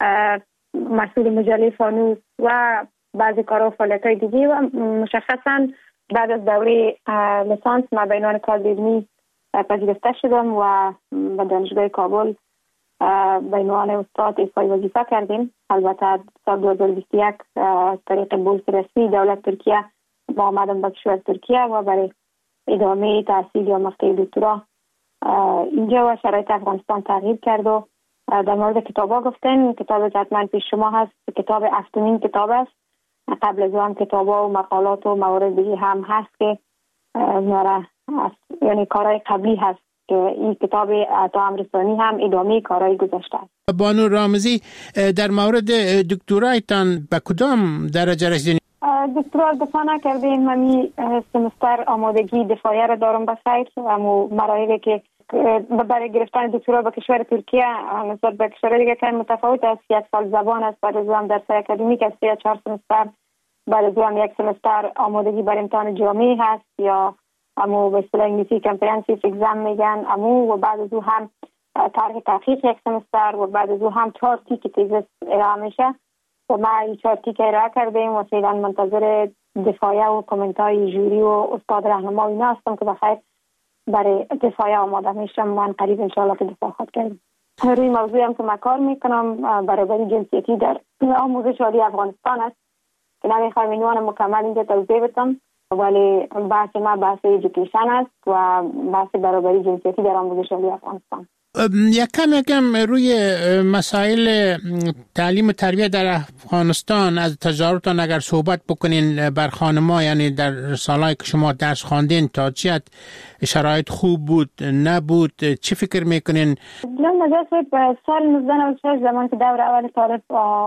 مسئول مجله فانوس و بعضی کارها و فعالیت‌های دیگه. و مشخصاً بعد از دوره لیسانس ما به عنوان کار علمی پذیرفته شدم و به دانشگاه کابل به عنوان استاد ایفای وظیفه کردیم. البته سال دو هزار و بیست و یک طریق بورس رسمی دولت ترکیه با آمدم به کشور ترکیه و برای ادامه تحصیل یا مقطع دکترا اینجا و شرایط افغانستان تغییر کرد. و در مورد کتابا گفتن، کتاب حتما پیش شما هست، کتاب هفتمین کتاب است. قبل از آن کتابا و مقالات و موارد دیگه هم هست که ناره یعنی کارهای قبلی هست که این کتاب تا امرسانی هم ادامه کارهای گذاشته است. بانو رامزی، در مورد دکترایتان به کدام درجه رسیدین؟ دکترا دفاع نکردیم. من سمستر آمادگی دفاعی را دارم به خیر. اما مراحلی که برای گرفتن دکترا به کشور ترکیه نسبت به کشور دیگه که متفاوت است. یک سال زبان است، بعد از اون درس اکادمیک است، یا چهار سمستر، بعد از اون یک سمستر آمادگی برای امتحان جامعه هست یا امو به اصطلاح انگلیسی کامپریهنسیو اگزم میگن امو، و بعد از اون هم طرح تحقیق یک سمستر، و بعد از اون هم چهار تیک تیزس ارائه میشه و ما این چهار تیک ارائه کردیم و فعلا منتظر دفاعیه و کامنت های جوری و استاد راهنما اینا هستم که بخیر برای دفاعیه آماده میشم. من قریب انشاءالله که دفاع خود کردم. روی موضوعی هم که من کار میکنم برابری جنسیتی در آموزش عالی افغانستان است که نمیخوایم اینوان مکمل اینجا توضیح بدم، ولی بحث ما بحث ایژوکیشن است و بحث برابری جنسیتی در آموزش عالی افغانستان. یک کم یکم روی مسائل تعلیم و تربیت در افغانستان از تجاربتان اگر صحبت بکنین بر خانم‌ها، یعنی در سالهایی که شما درس خواندین تا چه شرایط خوب بود نبود، چی فکر میکنین؟ من نظر به سال نوزده نود و شش زمان که دور اول طالب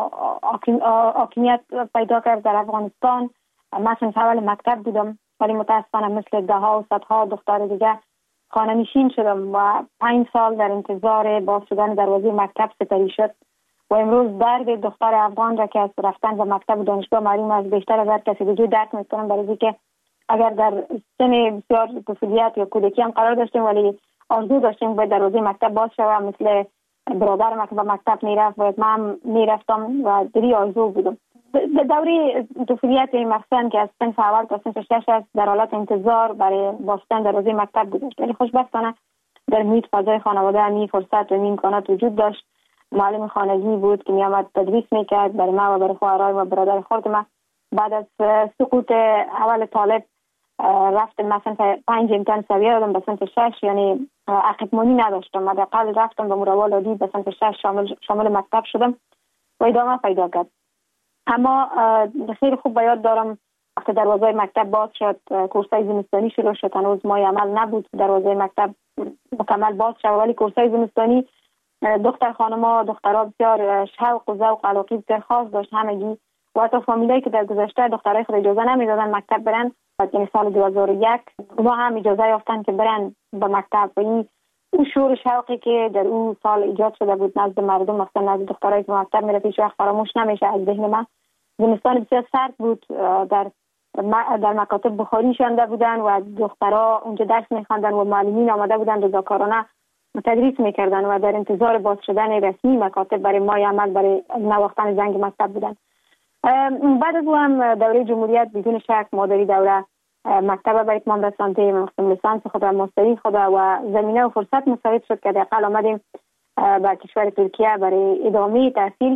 حاکمیت پیدا کرد در افغانستان، من صنف اول مکتب بودم، ولی متاسفانه مثل ده ها و صدها دختر دیگه خانه نشین شدم و پنج سال در انتظار باز شدن دروازه مکتب سپری شد و امروز درد دختر افغان را که از رفتن به مکتب و دانشگاه معلوم است بیشتر از هر کسی دیگه درک میکنم، برای اینکه اگر در سن بسیار طفولیت یا کودکی هم قرار داشتیم ولی آرزو داشتیم باید دروازه مکتب باز شود، مثل برادر ما که به مکتب میرفت باید من میرفتم و دری آرزو بودم. دوره طفولیت مخصوصا که از صنف اول تا صنف شش است در حالت انتظار برای بازشدن دروازه مکتب بود، ولی خوشبختانه در محیط فضای خانواده همین فرصت و امکانات وجود داشت. معلم خانگی بود که میامد تدریس میکرد برای ما و برای خواهرای و برادر خود ما. بعد از سقوط اول طالب رفتم مثلا پنج امتحان سویه دادم به صنف شش، یعنی عقب مانی نداشتم، حداقل رفتم به مروال عادی به صنف شش شامل شامل مکتب شدم و ادامه پیدا کرد. اما خیلی خوب به یاد دارم وقتی دروازه مکتب باز شد، کورسای زمستانی شروع شد، هنوز ماه عمل نبود دروازه مکتب مکمل باز شد، ولی کورسای زمستانی دختر خانم‌ها دخترها بسیار شوق و ذوق و علاقه بسیار خاص داشت همگی و حتی فامیلایی که در گذشته دخترای خود اجازه نمیدادن مکتب برن، یعنی سال دو هزار و یک ما هم اجازه یافتن که برن به مکتب و این اون شور شوقی که در اون سال ایجاد شده بود نزد مردم، مثلا نزد دخترایی که مکتب میرفت هیچ وقت فراموش نمیشه از ذهن من. زمستان بسیار سرد بود، در در مکاتب بخاری شانده بودن و دخترها اونجا درس میخواندن و معلمین آماده بودن رضاکارانه تدریس میکردن و در انتظار باز شدن رسمی مکاتب برای ماه عمل برای نواختن زنگ مکتب بودن. بعد از اون هم دوره جمهوریت بدون شک مادری دوره مکتب برای اتمام رسانده مقسم لیسانس خود و ماستری خود و زمینه و فرصت مساعد شد که دقیقا آمدیم به کشور ترکیه برای ادامه تحصیل.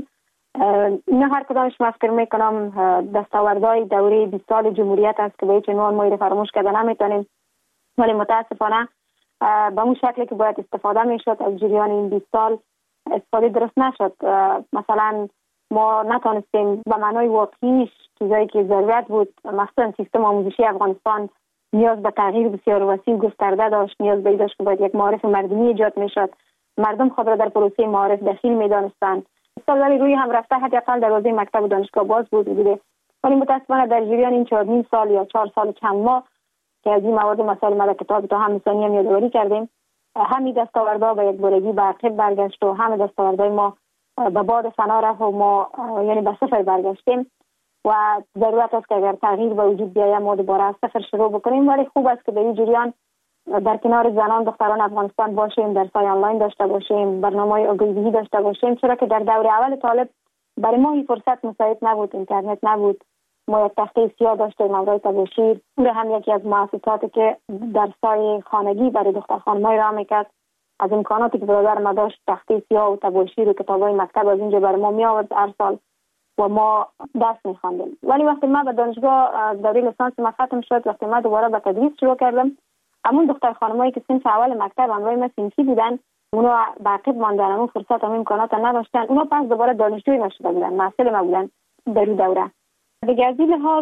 نه هر کدامش من فکر میکنم دستاوردهای دوره بیست سال جمهوریت است که به هیچ عنوان ما رو فراموش کرده نمیتونیم، ولی متاسفانه به اون شکلی که باید استفاده میشد از جریان این بیست سال استفاده درست نشد. مثلا ما نتونستیم به معنای واقعیش چیزایی که ضرورت بود، مثلا سیستم آموزشی افغانستان نیاز به تغییر بسیار وسیع گسترده داشت، نیاز به داشت که باید یک معارف مردمی ایجاد میشد، مردم خود را در پروسه معارف دخیل میدانستند. استاد روی هم رفته حداقل دروازه مکتب و دانشگاه باز بود بوده، ولی متاسفانه در جریان این چهار نیم سال یا چهار سال چند ماه که از این مواد مسائل ما کتاب تا هم ثانی هم یادآوری کردیم، همین دستاوردها به یک بارگی به عقب برگشت و همه دستاوردهای ما به باد فنا رفت و ما یعنی به صفر برگشتیم و ضرورت است که اگر تغییر به وجود بیاید ما دوباره از صفر شروع بکنیم. ولی خوب است که در این جریان در کنار زنان دختران افغانستان باشیم، درس‌های آنلاین داشته باشیم، برنامه‌های آگاهی داشته باشیم، چرا که در دوره اول طالب برای ما این فرصت مساعد نبود، اینترنت نبود، ما یک تخته سیاه داشتیم نوای تباشیر، اون هم یکی از مؤسساتی که درس‌های خانگی برای دختر خانم‌های را میکرد. از امکاناتی که برادر ما داشت تخته سیاه و تباشیر و کتاب‌های مکتب از اینجا برای ما می آورد هر سال و ما درس می‌خواندیم. ولی وقتی ما به دانشگاه دوره لیسانس ما ختم شد، وقتی ما دوباره به تدریس شروع کردم، همون دختر خانمایی که صنف اول مکتب همراه ما صنفی بودن اونا به عقب ماندن، همون فرصت همون امکانات نداشتن، اونا پس دوباره دانشجوی نشده بودن، محصل ما بودن در این دوره. دیگه از این لحاظ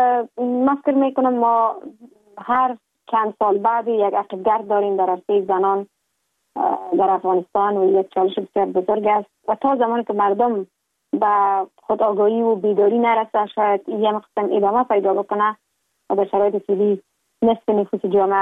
من فکر میکنم ما هر چند سال بعد یک عقبگرد داریم در عرصه زنان در افغانستان و یک چالش بسیار بزرگ است و تا زمانی که مردم به خودآگاهی و بیداری نرسه شاید این مقسم ادامه پیدا بکنه و در شرایط فعلی نصف نفوس جامعه از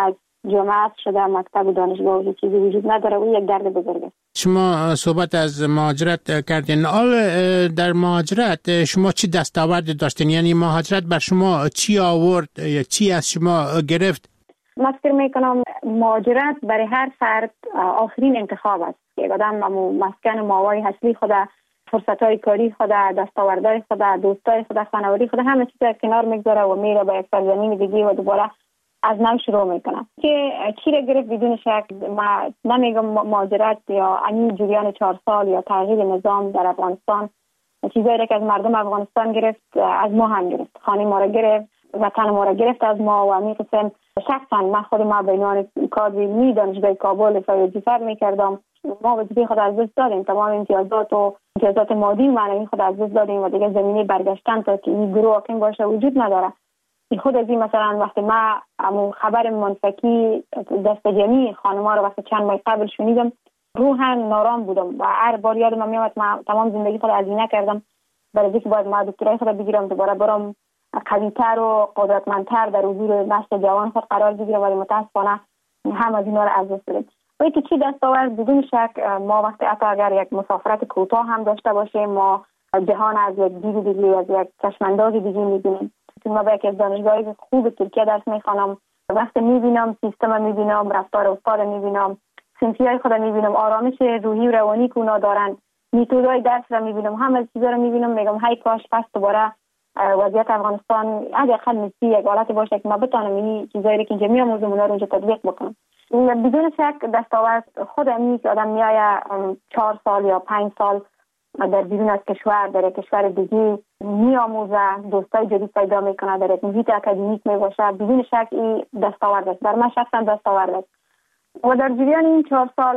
جامعه شده، مکتب دانشگاه و چیزی وجود نداره و یک درد بزرگ است. شما صحبت از مهاجرت کردین. حال در مهاجرت شما چی دستاورد داشتین؟ یعنی مهاجرت بر شما چی آورد، چی از شما گرفت؟ من فکر میکنم مهاجرت برای هر فرد آخرین انتخاب است. یک آدم مسکن ماوای اصلی خود، فرصت‌های کاری خود، دستاوردهای خود، دوستای خود، خانوادگی خود، همه چیز کنار میگذاره و میره به یک سرزمین دیگه و دوباره از نو شروع میکنه. که چی را گرفت بدون شک، ما نمیگم مهاجرت یا این جریان چهار سال یا تغییر نظام در افغانستان چیزایی را که از مردم افغانستان گرفت از ما هم گرفت. خانه ما را گرفت، وطن ما را گرفت از ما و همین قسم شخصا من خود ما به عنوان کادر علمی دانشگاه کابل وظیفه میکردم. ما وظیفه خود از دست دادیم، تمام امتیازات و امتیازات مادی و معنوی خود از دست دادیم و دیگه زمینه برگشتن تا که این گروه حاکم باشه وجود نداره. این خود از این مثلا وقتی ما خبر منفکی دست جمعی خانم‌ها رو وقتی چند ماه قبل شنیدم روحاً نارام بودم و هر بار یادم میاد من تمام زندگی خود هزینه کردم برای اینکه باید ما دکترای خود بگیرم دوباره برام قوی‌تر و قدرتمندتر در حضور نسل جوان خود قرار بگیرم، ولی متاسفانه هم از اینا رو از دست دادیم. و اینکه چی دستاورد بدون شک ما وقتی حتی اگر یک مسافرت کوتاه هم داشته باشیم ما جهان از یک دید دیگه از یک چشمانداز دیگه می‌بینیم. ما با یکی از دانشگاه‌های خوب ترکیه درس می‌خوانم، وقتی می‌بینم سیستم می‌بینم، رفتار استاد می‌بینم، صنفی‌های خود می‌بینم، آرامش روحی و روانی که اونا دارن، متدای درس را می‌بینم، همه چیزا رو می‌بینم، میگم هی کاش پس دوباره وضعیت افغانستان حداقل مثل یک حالت باشه که ما بتونیم این چیزایی که اینجا می‌آموزیم اونا رو اونجا تطبیق بکنم. بدون شک دستاورد خود همین که آدم میایه چهار سال یا پنج سال در بیرون از کشور در یک کشور دیگه میآموزه، دوستای جدید پیدا میکنه، در یک محیط اکادمیک میباشه، بدون شک این دستاورد است. در من شخصا دستاورد است. و در جریان این چهار سال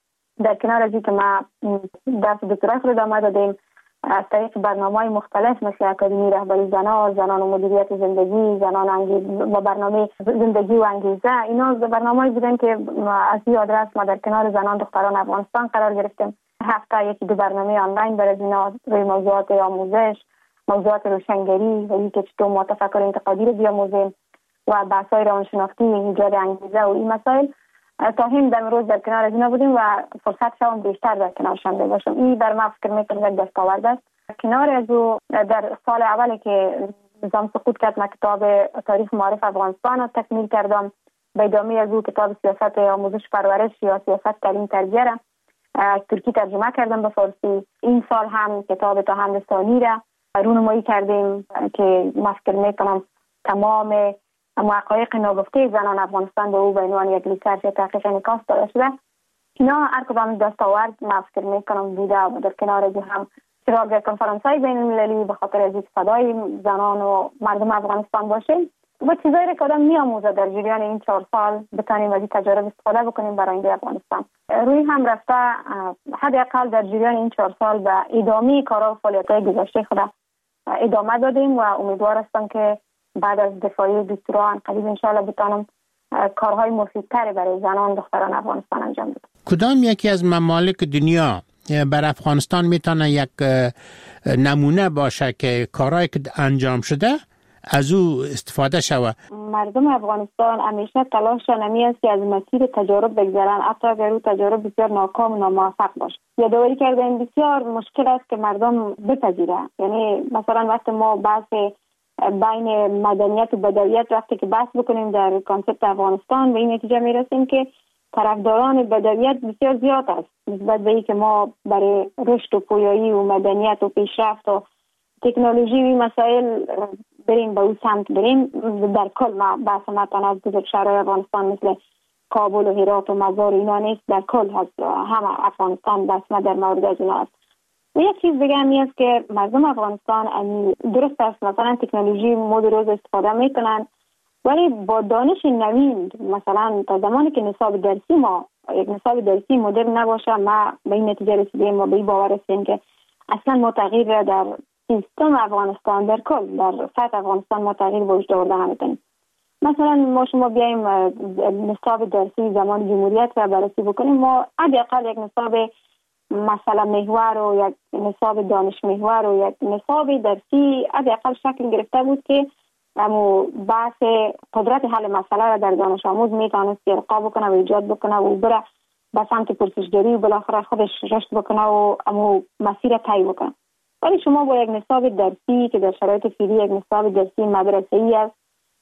در کنار از اینکه ما درس دکترا خود ادامه دادیم از طریق برنامه‌های مختلف مثل اکادمی رهبری زنان، زنان و مدیریت زندگی، زنان انگیزه و برنامه زندگی و انگیزه، اینا برنامه‌ای بودن که از این آدرس ما در کنار زنان دختران افغانستان قرار گرفتیم. هفته یکی دو برنامه آنلاین برای اینا روی موضوعات آموزش، موضوعات روشنگری و اینکه چطور ما تفکر انتقادی رو بیاموزیم و بحث‌های روانشناختی، ایجاد انگیزه و این مسائل تا هم در روز در کنار از اینا بودیم و فرصت شوم بیشتر در کنارشان باشم. این بر من فکر می‌کنم یک دستاورد است. کنار از او در سال اولی که نظام سقوط کرد من کتاب تاریخ معارف افغانستان رو تکمیل کردم. به ادامه از او کتاب سیاست آموزش پرورش یا سیاست تعلیم تربیه را از ترکی ترجمه کردم به فارسی. این سال هم کتاب تا هم ثانی را رونمایی کردیم که من فکر می‌کنم تمام حقایق ناگفته زنان افغانستان به او به عنوان یک ریسرچ تحقیق انعکاس داده شده. اینا هر کدام دستاورد من فکر می‌کنم بوده و در کنار از هم چراغ کنفرانس‌های بین‌المللی به خاطر از صدای زنان و مردم افغانستان باشه و چیزایی که آدم می‌آموزه در جریان این چهار سال بتونیم از این تجارب استفاده بکنیم برای آینده افغانستان. روی هم رفته حداقل در جریان این چهار سال به ادامه کارها و فعالیت‌های گذشته خود ادامه دادیم و امیدوار هستم که بعد از دفاعی دکترا قریب انشاءالله بتونم کارهای مفیدتری برای زنان دختران افغانستان انجام بدم. کدام یکی از ممالک دنیا بر افغانستان میتونه یک نمونه باشه که کارهایی که انجام شده از او استفاده شوه؟ مردم افغانستان همیشه تلاششان همی است که از مسیر تجارب بگذرن، حتی اگر او تجارب بسیار ناکام و ناموفق باشه. یادآوری کردن بسیار مشکل است که مردم بپذیره. یعنی مثلا وقتی ما بحث بین مدنیت و بدویت وقتی که بحث بکنیم در کانسپت افغانستان به این نتیجه میرسیم که طرفداران بدویت بسیار زیاد است نسبت به اینکه ما برای رشد و پویایی و مدنیت و پیشرفت و تکنولوژی و مسائل بریم به اون سمت بریم. در کل ما بحث ما تنها از بزرگ شهرهای افغانستان مثل کابل و هرات و مزار اینا نیست، در کل هست همه افغانستان بحث ما در مورد از اینا است. و یک چیز دیگه همی است که مردم افغانستان درست است مثلا تکنولوژی مود روز استفاده میکنن ولی با دانش نوین مثلا تا زمانی که نصاب درسی ما یک نصاب درسی مدرن نباشه ما به این نتیجه رسیدیم و به این باور رسیدیم که اصلا ما تغییر در سیستم افغانستان در کل در سطح افغانستان ما تغییر به وجود آورده نمیتونیم. مثلا ما شما بیایم نصاب درسی زمان جمهوریت را بررسی بکنیم ما حداقل یک نصاب مثلا محور و یک نصاب دانش محور و یک نصاب درسی حداقل شکل گرفته بود که اما بحث قدرت حل مسئله را در دانش آموز میتونست ارقا بکنه و ایجاد بکنه و بره به سمت پرسشگری و بالاخره خودش رشد بکنه و اما مسیر طی بکنه. ولی شما با یک نصاب درسی که در شرایط فعلی یک نصاب درسی مدرسه‌ای است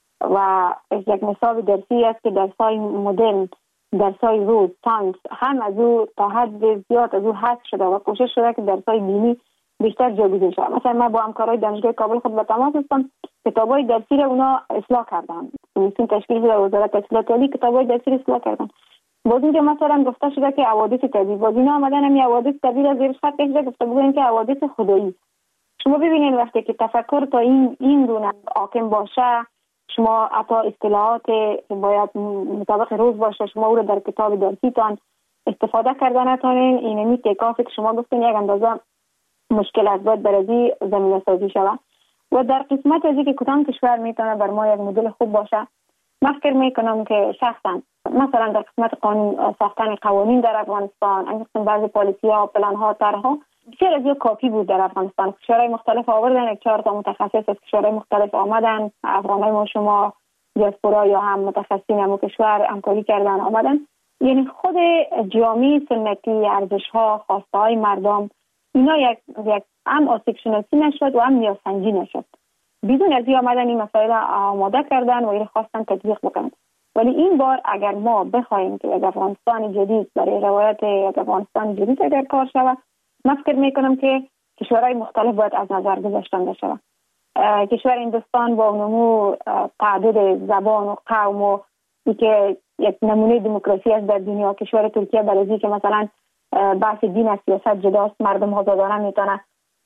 و یک نصاب درسی است که درس‌های مدرن، درس‌های روز، ساینس هم از او تا حد زیاد از او حذف شده و کوشش شده که درس‌های دینی بیشتر جایگزین شود. مثلا ما با همکارای دانشگاه کابل خود به تماس هستم، کتابای درسی را اونا اصلاح کردن. کمیسیون تشکیل شده وزارت اطلاعات عالی کتابای درسی را اصلاح کردن. باز اینجا مثلا گفته شده که حوادث طبیعی، باز اینا آمدن همین حوادث طبیعی را زیر خط کشیده گفته بودن که حوادث خدایی. شما ببینید وقتی که تفکر تا این این گونه حاکم باشه، شما حتی اصطلاحات باید مطابق روز باشه، شما او را در کتاب درسیتان استفاده کردن نتونین، اینمی تکافی که شما گفتین یک اندازه مشکل است، باید برازی زمینه سازی شود. و در قسمت از اینکه کدام کشور میتونه بر ما یک مدل خوب باشه، من فکر میکنم که شخصا مثلا در قسمت قانون ساختن قوانین در افغانستان، انگشتن بعضی پالیسی ها، پلان ها، طرح ها بسیار از یک کافی بود در افغانستان. کشورهای مختلف آوردن، یک چهار تا متخصص از کشورهای مختلف آمدن، افغانای ما شما دیاسپورا یا هم متخصصین همون کشور همکاری کردن آمدن. یعنی خود جامعه سنتی، ارزش ها، خواسته های مردم، اینا یک یک هم آسیب شناسی نشد و هم نیازسنجی نشد. بدون از این آمدن این مسائل آماده کردن و این خواستن تطبیق بکنن. ولی این بار اگر ما بخوایم که یک افغانستان جدید برای روایت یک افغانستان جدید اگر کار شود، من فکر میکنم که کشورهای مختلف باید از نظر گذاشتن بشه. کشور هندوستان با نمو تعدد زبان و قوم و که یک نمونه دموکراسی است در دنیا، کشور ترکیه برازی که مثلا بحث دین از سیاست جداست، مردم آزادانه میتونه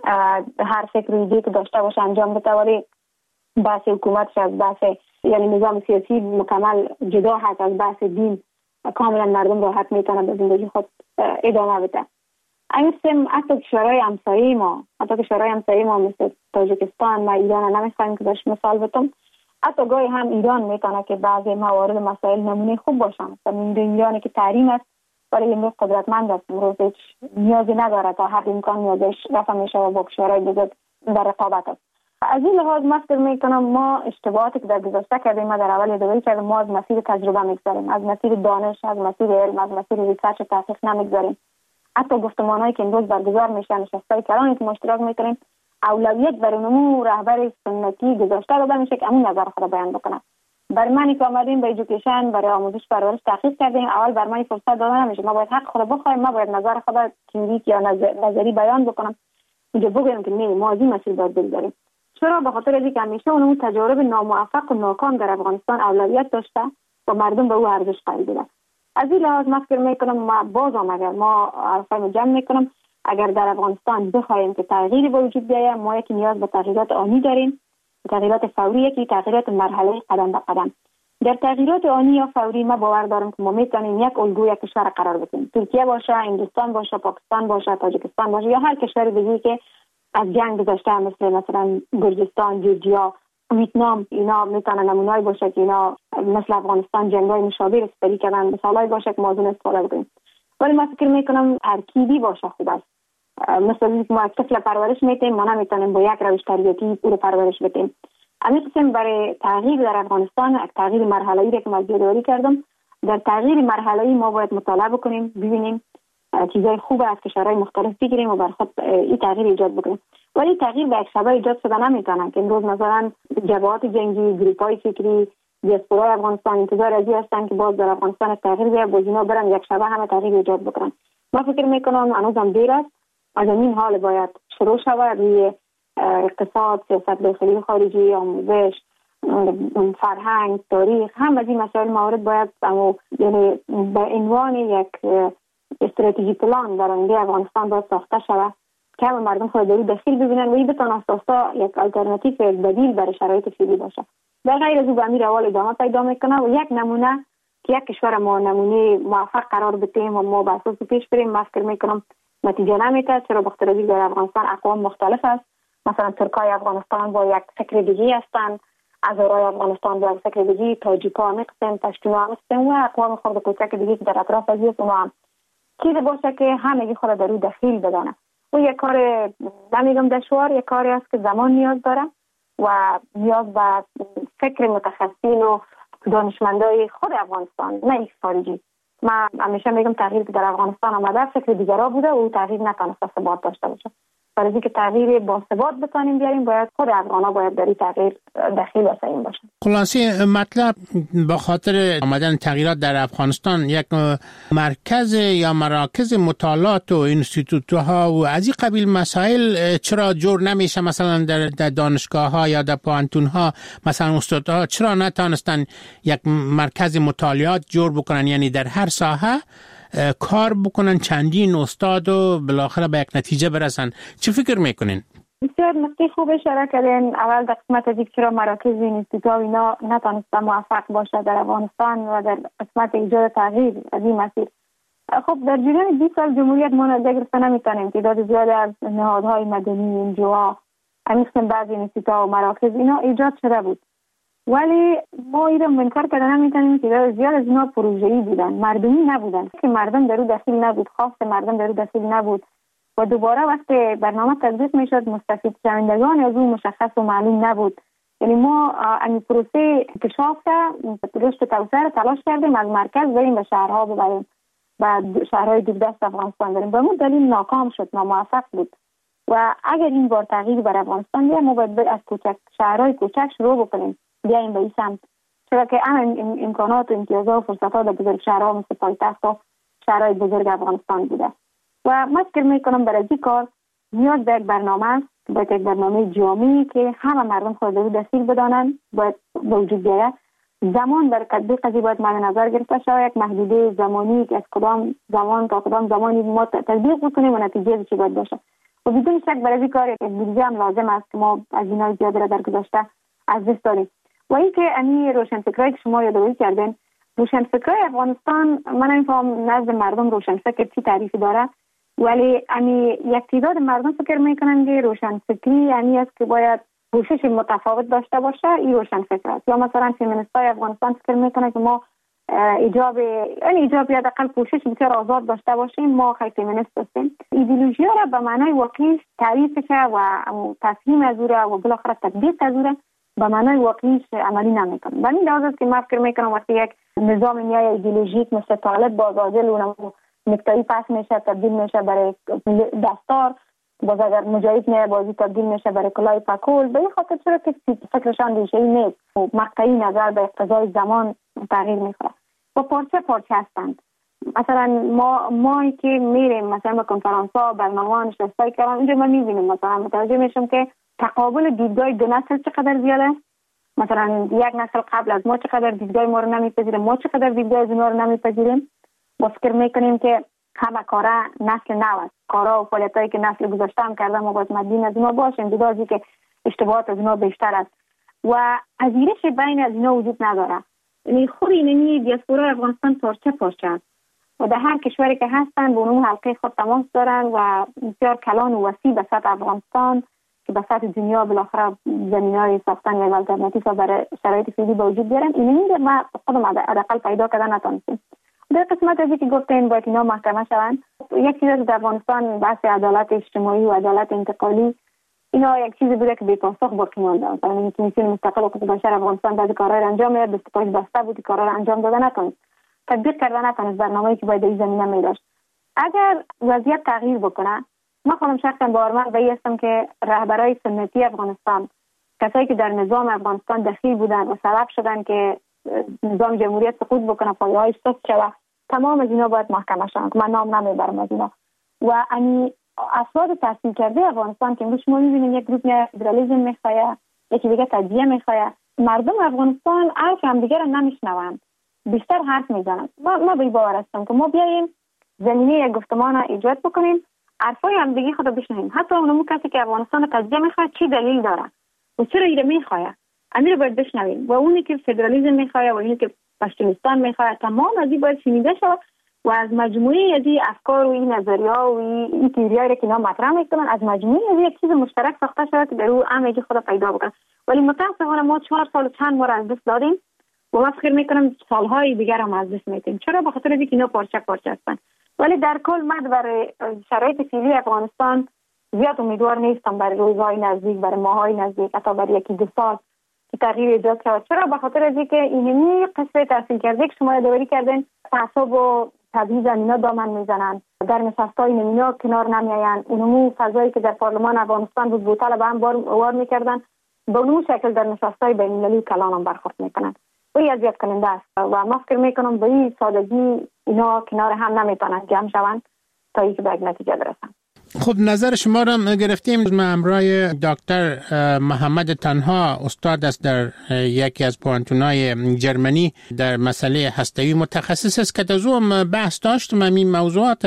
هر فکر و ایده که داشته باشه انجام بده، ولی بحث حکومتش از بحث یعنی نظام سیاسی مکمل جدا هست از بحث دین، کاملا مردم راحت میتونه به زندگی خود ادامه بده. امیرسیم حتی کشورهای همسایه ما، حتی کشورهای همسایه ما مثل تاجیکستان و ایران نمیخوایم که باش مثال بتم، حتی گاهی هم ایران میتونه که بعضی موارد مسائل نمونه خوب باشن. مثلا ایرانی که تحریم است ولی امروز قدرتمند است، امروز هیچ نیازی نداره تا هر امکان نیازش رفع میشه و با کشورهای بزرگ در رقابت است. از این لحاظ من فکر میکنم ما اشتباهاتی که در گذشته کردیم، ما در اول ادعای کردیم ما از مسیر تجربه میگذاریم، از مسیر دانش، از مسیر علم، از مسیر ریسرچ و تحقیق نمیگذاریم. حتی گفتمانایی که امروز برگزار میشن، نشستای کلانی که ما اشتراک میکنیم، اولویت برای نمو رهبر سنتی گذاشته داده میشه که همون نظر خود بیان بکنه. برای منی که آمدیم به ایژوکیشن، برای آموزش پرورش تحقیق کردیم، اول بر من فرصت داده نمیشه، ما باید حق خود بخوایم، ما باید نظر خود تئوریک یا نظر، نظری بیان بکنم، اینجا بگویم که نه ما از این مسیر باید بگذاریم. چرا؟ به خاطر اینکه همیشه اون تجارب ناموفق و ناکام در افغانستان اولویت داشته و مردم به او ارزش قائل بودن. از این لحاظ من فکر میکنم ما بازم اگر ما حرفای جمع میکنم، اگر در افغانستان بخوایم که تغییری به وجود بیاید، ما یک نیاز به تغییرات آنی داریم، تغییرات فوری، که تغییرات مرحله قدم به قدم. در تغییرات آنی یا فوری ما باور دارم که ما میتونیم یک الگوی کشور قرار بدیم، ترکیه باشه، هندوستان باشه، پاکستان باشه، تاجیکستان باشه یا هر کشور دیگه که از جنگ گذشته مثل مثلا گرجستان، جورجیا، ویتنام، اینا میتونن نمونه‌ای باشه که اینا مثل افغانستان جنگ‌های مشابه استفاده کردن، مثالای باشه که ما از اون استفاده کنیم. ولی من فکر میکنم ترکیبی باشه خوب است. مثل اینکه ما طفل پرورش میتیم، ما نمیتونیم با یک روش تربیتی او رو پرورش بدیم. همین قسم برای تغییر در افغانستان، تغییر مرحله‌ای را که من یادآوری کردم، در تغییر مرحله‌ای ما باید مطالعه بکنیم، ببینیم چیزای خوب از کشورهای مختلف بگیریم و بر خود این تغییر ایجاد بکنیم. ولی تغییر به یک شبه ایجاد شده نمیتونه که امروز مثلا جبهات جنگی، گروپ‌های فکری، دیاسپورای افغانستان انتظار ازی هستن که باز در افغانستان تغییر بیاد، باز اینا برن یک شبه همه تغییر ایجاد بکنن. من فکر میکنم هنوزم دیر است، از این حال باید شروع شود روی اقتصاد، سیاست داخلی و خارجی، آموزش، فرهنگ، تاریخ، هم از این مسائل موارد باید یعنی به عنوان یک استراتژی پلان در آینده افغانستان باید ساخته شود که همه مردم خود در داخل ببینن و این بتونه اساسا یک آلترناتیو، یک بدیل برای شرایط فعلی باشه. در غیر از او به امیر اول ادامه پیدا میکنه و یک نمونه که یک کشور ما نمونه موفق قرار بدیم و ما به اساس پیش بریم، من فکر میکنم نتیجه نمیده. چرا؟ به خاطر اینکه در افغانستان اقوام مختلف است. مثلا ترکای افغانستان با یک فکر دیگه هستند، هزارای افغانستان با یک فکر دیگه، تاجیکا هستند، پشتونا هستند و اقوام خرد کوچک دیگه که در اطراف از است، اونها هم چیزی باشه که همگی خود در او دخیل بدانه. و یک کار نمیگم دشوار، یک کاری است که زمان نیاز داره و نیاز به فکر متخصصین و دانشمندای خود افغانستان، نه یک خارجی. من همیشه میگم تغییر که در افغانستان آمده فکر دیگرا بوده و او تغییر نتونسته ثبات داشته باشه. برای اینکه تغییر با ثبات بتونیم بیاریم باید خود افغانا باید در این تغییر دخیل و سعیم باشه. خلاصه مطلب با خاطر آمدن تغییرات در افغانستان یک مرکز یا مراکز مطالعات و انستیتوت‌ها و از این قبیل مسائل چرا جور نمیشه؟ مثلا در دانشگاه‌ها یا در پوهنتون‌ها مثلا استادها چرا نتونستن یک مرکز مطالعات جور بکنن، یعنی در هر ساحه کار بکنن، چندین استاد و بالاخره به یک نتیجه برسن؟ چه فکر میکنین؟ بسیار نکته خوب اشاره کردین. اول در قسمت از چرا مراکز و انستیتوت‌ها اینا نتونسته موفق باشه در افغانستان و در قسمت ایجاد تغییر از این مسیر. خب در جریان بیست سال جمهوریت ما نتیجه گرفته نمیتونیم. تعداد زیاد از نهادهای مدنی، انجوها، همین بعضی انستیتوت‌ها و مراکز اینا ایجاد شده بود، ولی ما این رو منکر کردن نمیتونیم که زیاد از اینا پروژه‌ای بودن، مردمی نبودن، که مردم در او دخیل نبود، خواست مردم در او دخیل نبود و دوباره وقتی برنامه تطبیق میشد مستفید شوندگان از او مشخص و معلوم نبود. یعنی ما این پروسه اکتشاف رشد توسعه تلاش کردیم از مرکز بریم به شهرها ببریم، به شهرهای دوردست افغانستان بریم، به اون دلیل ناکام شد، ناموفق بود. و اگر این بار تغییر بر افغانستان بیایم ما باید از کوچک شهرهای کوچک شروع بکنیم، بیایم به این سمت، چرا که همین امکانات و امتیازات و فرصت‌ها در بزرگ شهرها مثل پایتخت و شهرهای بزرگ افغانستان بوده. و من فکر میکنم برای این کار نیاز به یک برنامه است، باید یک برنامه جامعی که همه مردم خود رو دستگیر بدانند باید وجود بیاید. زمان برای تطبیق از باید مد نظر گرفته شود، یک محدوده زمانی که از کدام زمان تا کدام زمانی ما تطبیق بکنیم و نتیجه چی باید باشه. و بدون شک برای این کار یک بودجه هم لازم است که ما از اینا زیاد را در گذشته از دست داریم. و اینکه امی روشنفکرایی که شما یادآوری کردین، روشنفکرای افغانستان من نمی‌فهمم نزد مردم روشنفکر چی تعریفی داره، ولی امی یک تعداد مردم فکر میکنن که روشنفکری یعنی است که باید پوشش متفاوت داشته باشه، این روشنفکر است. یا مثلا فمینیستای افغانستان فکر میکنن که ما ایجاب یعنی ایجاب یا دقیق پوشش بسیار آزاد داشته باشیم، ما خیلی فمینیست هستیم. ایدئولوژی را به معنای واقعی تعریفش و تفهیم از او را و بالاخره تطبیق از او را به معنای واقعیش عملی نمیکنن. و این لحاظ است که من فکر میکنم وقتی یک نظام نیای ایدئولوژیک مثل طالب با عادل و نکتایی پس میشه تبدیل میشه برای دستار، باز اگر مجاهد نه بازی تبدیل میشه برای کلاه پکول، به این خاطر چرا که فکرشان ریشه‌ای نیست و مقطعی نظر به اقتضای زمان تغییر میکنه و پارچه پارچه هستند. مثلا ما ما که میریم مثلا به کنفرانس ها برنامه نشسته کردن اونجا ما میبینیم مثلا متوجه میشم که تقابل دیدگاه دو نسل چقدر زیاده. مثلا یک نسل قبل از ما چقدر دیدگاه ما رو نمیپذیره، ما چقدر دیدگاه از اونا رو نمیپذیریم. با فکر میکنیم که همه کارا نسل نو است، کارا و فعالیتایی که نسل گذشته هم کردن ما باید مدین از اونا باشیم، دیدازی که اشتباهات از اونا بیشتر است و پذیرش بین از اونا وجود نداره. یعنی خود اینمی دیاسپورا افغانستان پارچه پارچه است و در هر کشوری که هستن به اون حلقه خود تماس دارن و بسیار کلان و وسیع به سطح افغانستان که به سطح دنیا بالاخره زمینه‌های ساختن یک آلترناتیو برای شرایط فعلی به وجود بیارن. اینمی در ما خودم حداقل پیدا کردن نتونستیم. در قسمت ازی که گفتین باید اینا محکمه شوند، یک چیز در افغانستان بحث عدالت اجتماعی و عدالت انتقالی اینا یک چیزی بوده که بی پاسخ باقی مانده. مثلا کمیسیون مستقل حقوق بشر افغانستان بعضی کارا رو انجام میداد، دستگاهش بسته بود، کارا رو انجام داده نتونست، تطبیق کردن نتونست برنامه‌ای که باید این زمینه می‌داشت. اگر وضعیت تغییر بکنه، من خودم شخصا باورمند به این هستم که رهبرای سنتی افغانستان، کسایی که در نظام افغانستان دخیل بودن و سبب شدن که نظام جمهوریت سقوط بکنه، پایه‌هاش سست شود، تمام از اینا باید محکمه شوند. من نام نمیبرم از اینا. و امی افراد تحصیل کرده افغانستان که امروز شما می‌بینید یک گروه نه فدرالیسم می‌خواد، یکی دیگه تجزیه می‌خواد، مردم افغانستان حرف هم دیگه را نمیشنوند، بیشتر حرف میزنند. ما ما به باور هستم که ما بیایم زمینه یک گفتمان را ایجاد بکنیم، حرفای هم دیگه خود بشنویم. حتی اونمو کسی که افغانستان رو تجزیه می‌خواد چی دلیل داره و چرا اینو می‌خواد، امیر باید بشنویم. و اونی که فدرالیسم می‌خواد و اونی که پشتونستان می‌خواد، تمام از این باید شنیده شود و از مجموعه از این افکار و این نظریه‌ها و این تئوری‌هایی که اینا مطرح می‌کنن، از مجموعه از یک چیز مشترک ساخته شود که در اون همگی خود پیدا بکنه. ولی متأسفانه ما چهار سال چند بار از دست دادیم و من فکر می‌کنم سال‌های دیگر هم از دست می‌دیم. چرا؟ به خاطر اینکه اینا پارچه پارچه هستن. ولی در کل من برای شرایط فعلی افغانستان زیاد امیدوار نیستم برای روزهای نزدیک، برای ماهای نزدیک، حتی برای یکی دو سال که تغییر ایجاد شود. چرا؟ به خاطر از اینکه اینمی قصه تحصیل کرده که شما یادآوری کردین، تعصب و تبعیض اینا دامن میزنن، در نشست‌های اینا کنار نمیآیند. اونمو فضایی که در پارلمان افغانستان بود بوتال به هم وار میکردن، به اون شکل در نشست‌های بین‌المللی کلان هم برخورد میکنن. و این اذیت کننده است و ما فکر میکنم به این سادگی اینا کنار هم نمیتونن جمع شوند تا اینکه به یک نتیجه برسن. خب نظر شما را گرفتیم. ما همراه دکتر محمد تنها استاد است در یکی از پوانتونای جرمنی در مسئله هسته‌ای، متخصص است که از او هم بحث داشتم این موضوعات.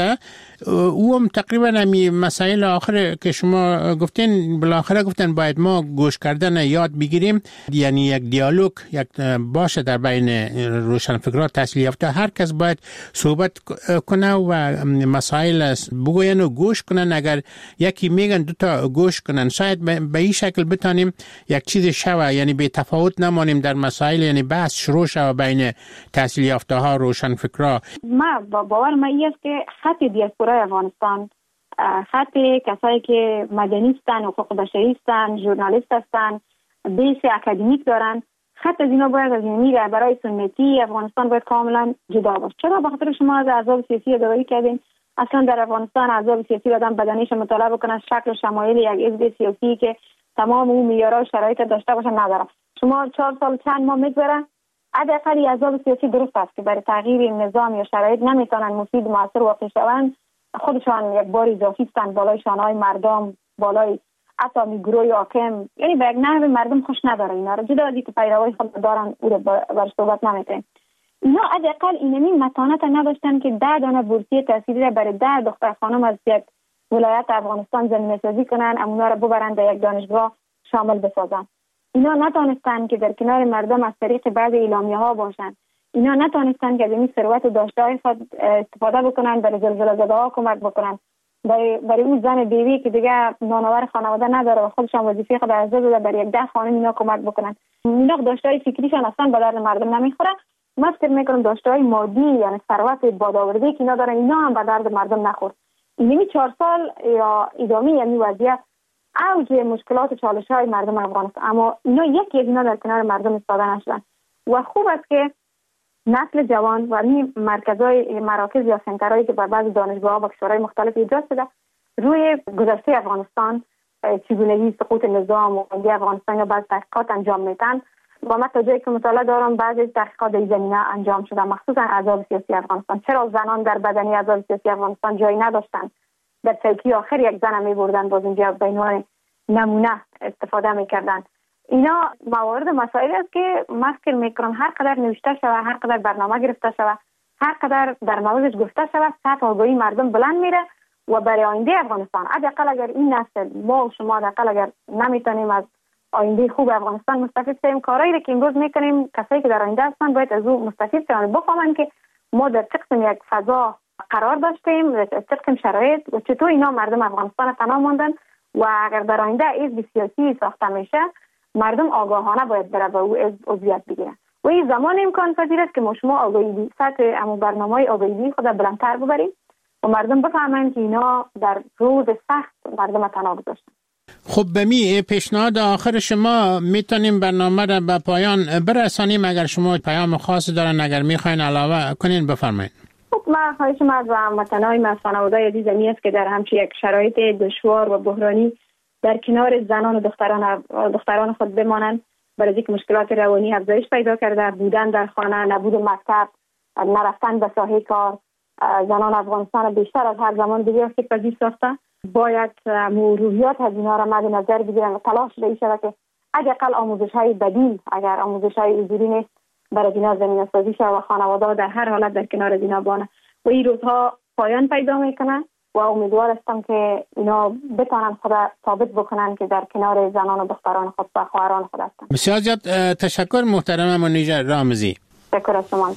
او هم تقریبا همین مسائل آخر که شما گفتین بالاخره گفتن باید ما گوش کردن یاد بگیریم، یعنی یک دیالوگ یک باشه در بین روشنفکران تحصیل یافته، هر کس باید صحبت کنه و مسائل بگوین و گوش کنن. اگر یکی میگن دو تا گوش کنن، شاید به این شکل بتانیم یک چیز شوه، یعنی به تفاوت نمانیم در مسائل، یعنی بحث شروع شوه بین تحصیل یافته ها روشنفکرا. ما باور ما این است که خط دیاسپورای افغانستان، خط کسایی که مدنی هستند، حقوق بشری هستند، ژورنالیست هستند، بیس اکادمیک دارن، خط از اینا باید از اینی رهبرای سنتی افغانستان باید کاملا جدا باشه. چرا؟ به خاطر شما از احزاب سیاسی یادآوری کردین. اصلا در افغانستان احزاب سیاسی آدم بدنیش مطالعه بکنه، شکل و شمایل یک حزب سیاسی که تمام اون معیارها و شرایط داشته باشه نداره. شما چهار سال چند ماه میگذره، حداقل احزاب سیاسی درست است که برای تغییر نظام یا شرایط نمیتونن مفید موثر واقع شوند، خودشان یک بار اضافی هستند بالای شانه‌های مردم، بالای حتی گروه حاکم، یعنی به یک نحو مردم خوش نداره. اینا رو جدا از اینکه پیروای خود دارن او رو بر صحبت نمیکنن. اینا حداقل اینمی متانت نداشتن که ده دانه بورسیه تحصیلی را برای ده دختر خانم از یک ولایت افغانستان زمینه‌سازی کنن، اونا را ببرن در یک دانشگاه شامل بسازن. اینا نتونستن که در کنار مردم از طریق بعض اعلامیه‌ها باشن. اینا نتونستن که از این ثروت داشته‌های خود استفاده بکنن، برای زلزله زده‌ها کمک بکنن، برای برای اون زن بیوی که دیگه نانآور خانواده نداره و خودشان وظیفه خود از دست داده، برای یک ده خانم اینا کمک بکنن. اینا داشته‌های فکریشان اصلا به درد مردم نمیخوره. من فکر میکنم داشته‌های مادی، یعنی ثروت بادآوردی که اینا دارن، اینا هم به درد مردم نخورد. اینمی چهار سال یا ادامه یعنی وضعیت اوج مشکلات و چالش‌های مردم افغانستان، اما اینا یکی از اینا در کنار مردم استفاده نشدن. و خوب است که نسل جوان و این مرکزهای مراکز یا سنترهایی که بر بعض دانشگاه‌ها و کشورهای مختلف ایجاد شده روی گذشته افغانستان، چگونگی سقوط نظام و اندی افغانستان یا بعض تحقیقات انجام میدن. و من تا جایی که مطالعه دارم بعضی تحقیقات در این زمینه انجام شده، مخصوصا احزاب سیاسی افغانستان. چرا زنان در بدنی احزاب سیاسی افغانستان جایی نداشتن؟ در چوکی آخر یک زن میبردن، باز اینجا به عنوان نمونه استفاده میکردن. اینا موارد مسائلی است که من فکر میکنم هر قدر نوشته شده، هر قدر برنامه گرفته شده، هر قدر در موردش گفته شده، سطح آگاهی مردم بلند میره و برای آینده افغانستان حداقل اگر این نسل ما و شما حداقل اگر نمیتونیم از آینده خوب افغانستان مستفید شیم، کارهایی که امروز میکنیم کسایی که در آینده هستن باید از او مستفید شوند، بفهمن که ما در چقدر یک فضا قرار داشتیم، در چقدر شرایط و چطور اینا مردم افغانستان تنها ماندن و اگر در آینده حزب سیاسی ساخته میشه مردم آگاهانه باید بره و او عضویت بگیرن و این زمان امکان پذیر است که ما شما آگاهی سطح امو برنامه‌های آگاهی خود بلندتر ببریم و مردم بفهمن که اینا در روز سخت مردم تنها گذاشتن. خب به می پیشنهاد آخر شما میتونیم برنامه را به پایان برسانیم. اگر شما پیام خاصی دارن اگر میخواین علاوه کنین بفرمایید. خب من خواهش من از هموطنای من خانواده‌ی عزیزم است که در همچین یک شرایط دشوار و بحرانی در کنار زنان و دختران دختران خود بمانند، برای اینکه مشکلات روانی افزایش پیدا کرده، بودن در خانه، نبود مکتب، نرفتن به ساحه کار، زنان افغانستان بیشتر از هر زمان دیگه آسیب‌پذیر ساخته. باید روحیات از اینا را مد نظر بگیرن و تلاش به این شود که حداقل آموزش‌های بدیل، اگر آموزش‌های حضوری نیست، برای اینا زمینه‌سازی شود و خانواده‌ها در هر حالت در کنار اینا بانه و این روزها پایان پیدا میکنه و امیدوار هستم که اینا بتونن خود ثابت بکنن که در کنار زنان و دختران خود و خواهران خود هستن. بسیار زیاد تشکر محترم منیژه رامزی. تشکر از شما.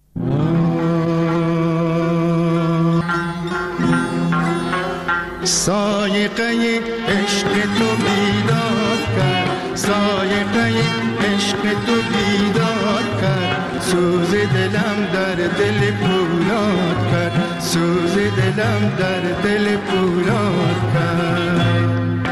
سایقه عشق تو بیدار کرد، سایقه عشق تو بیدار کرد، سوز دلم در دل پولاد کرد، سوز دلم در دل پولاد کرد.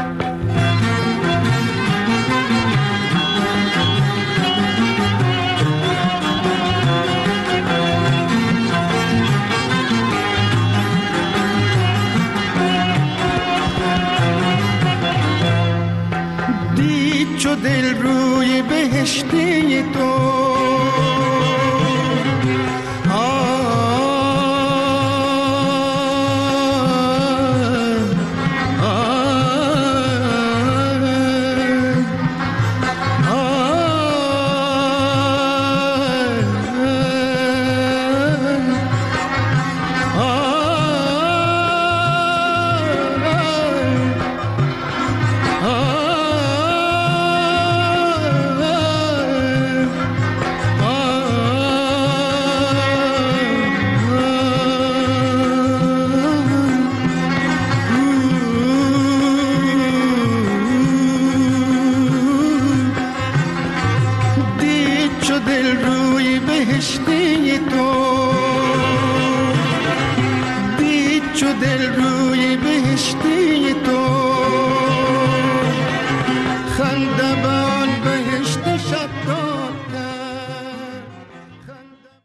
دید چو دل روی بهشتی تو، دید چو دل روی بهشتی تو،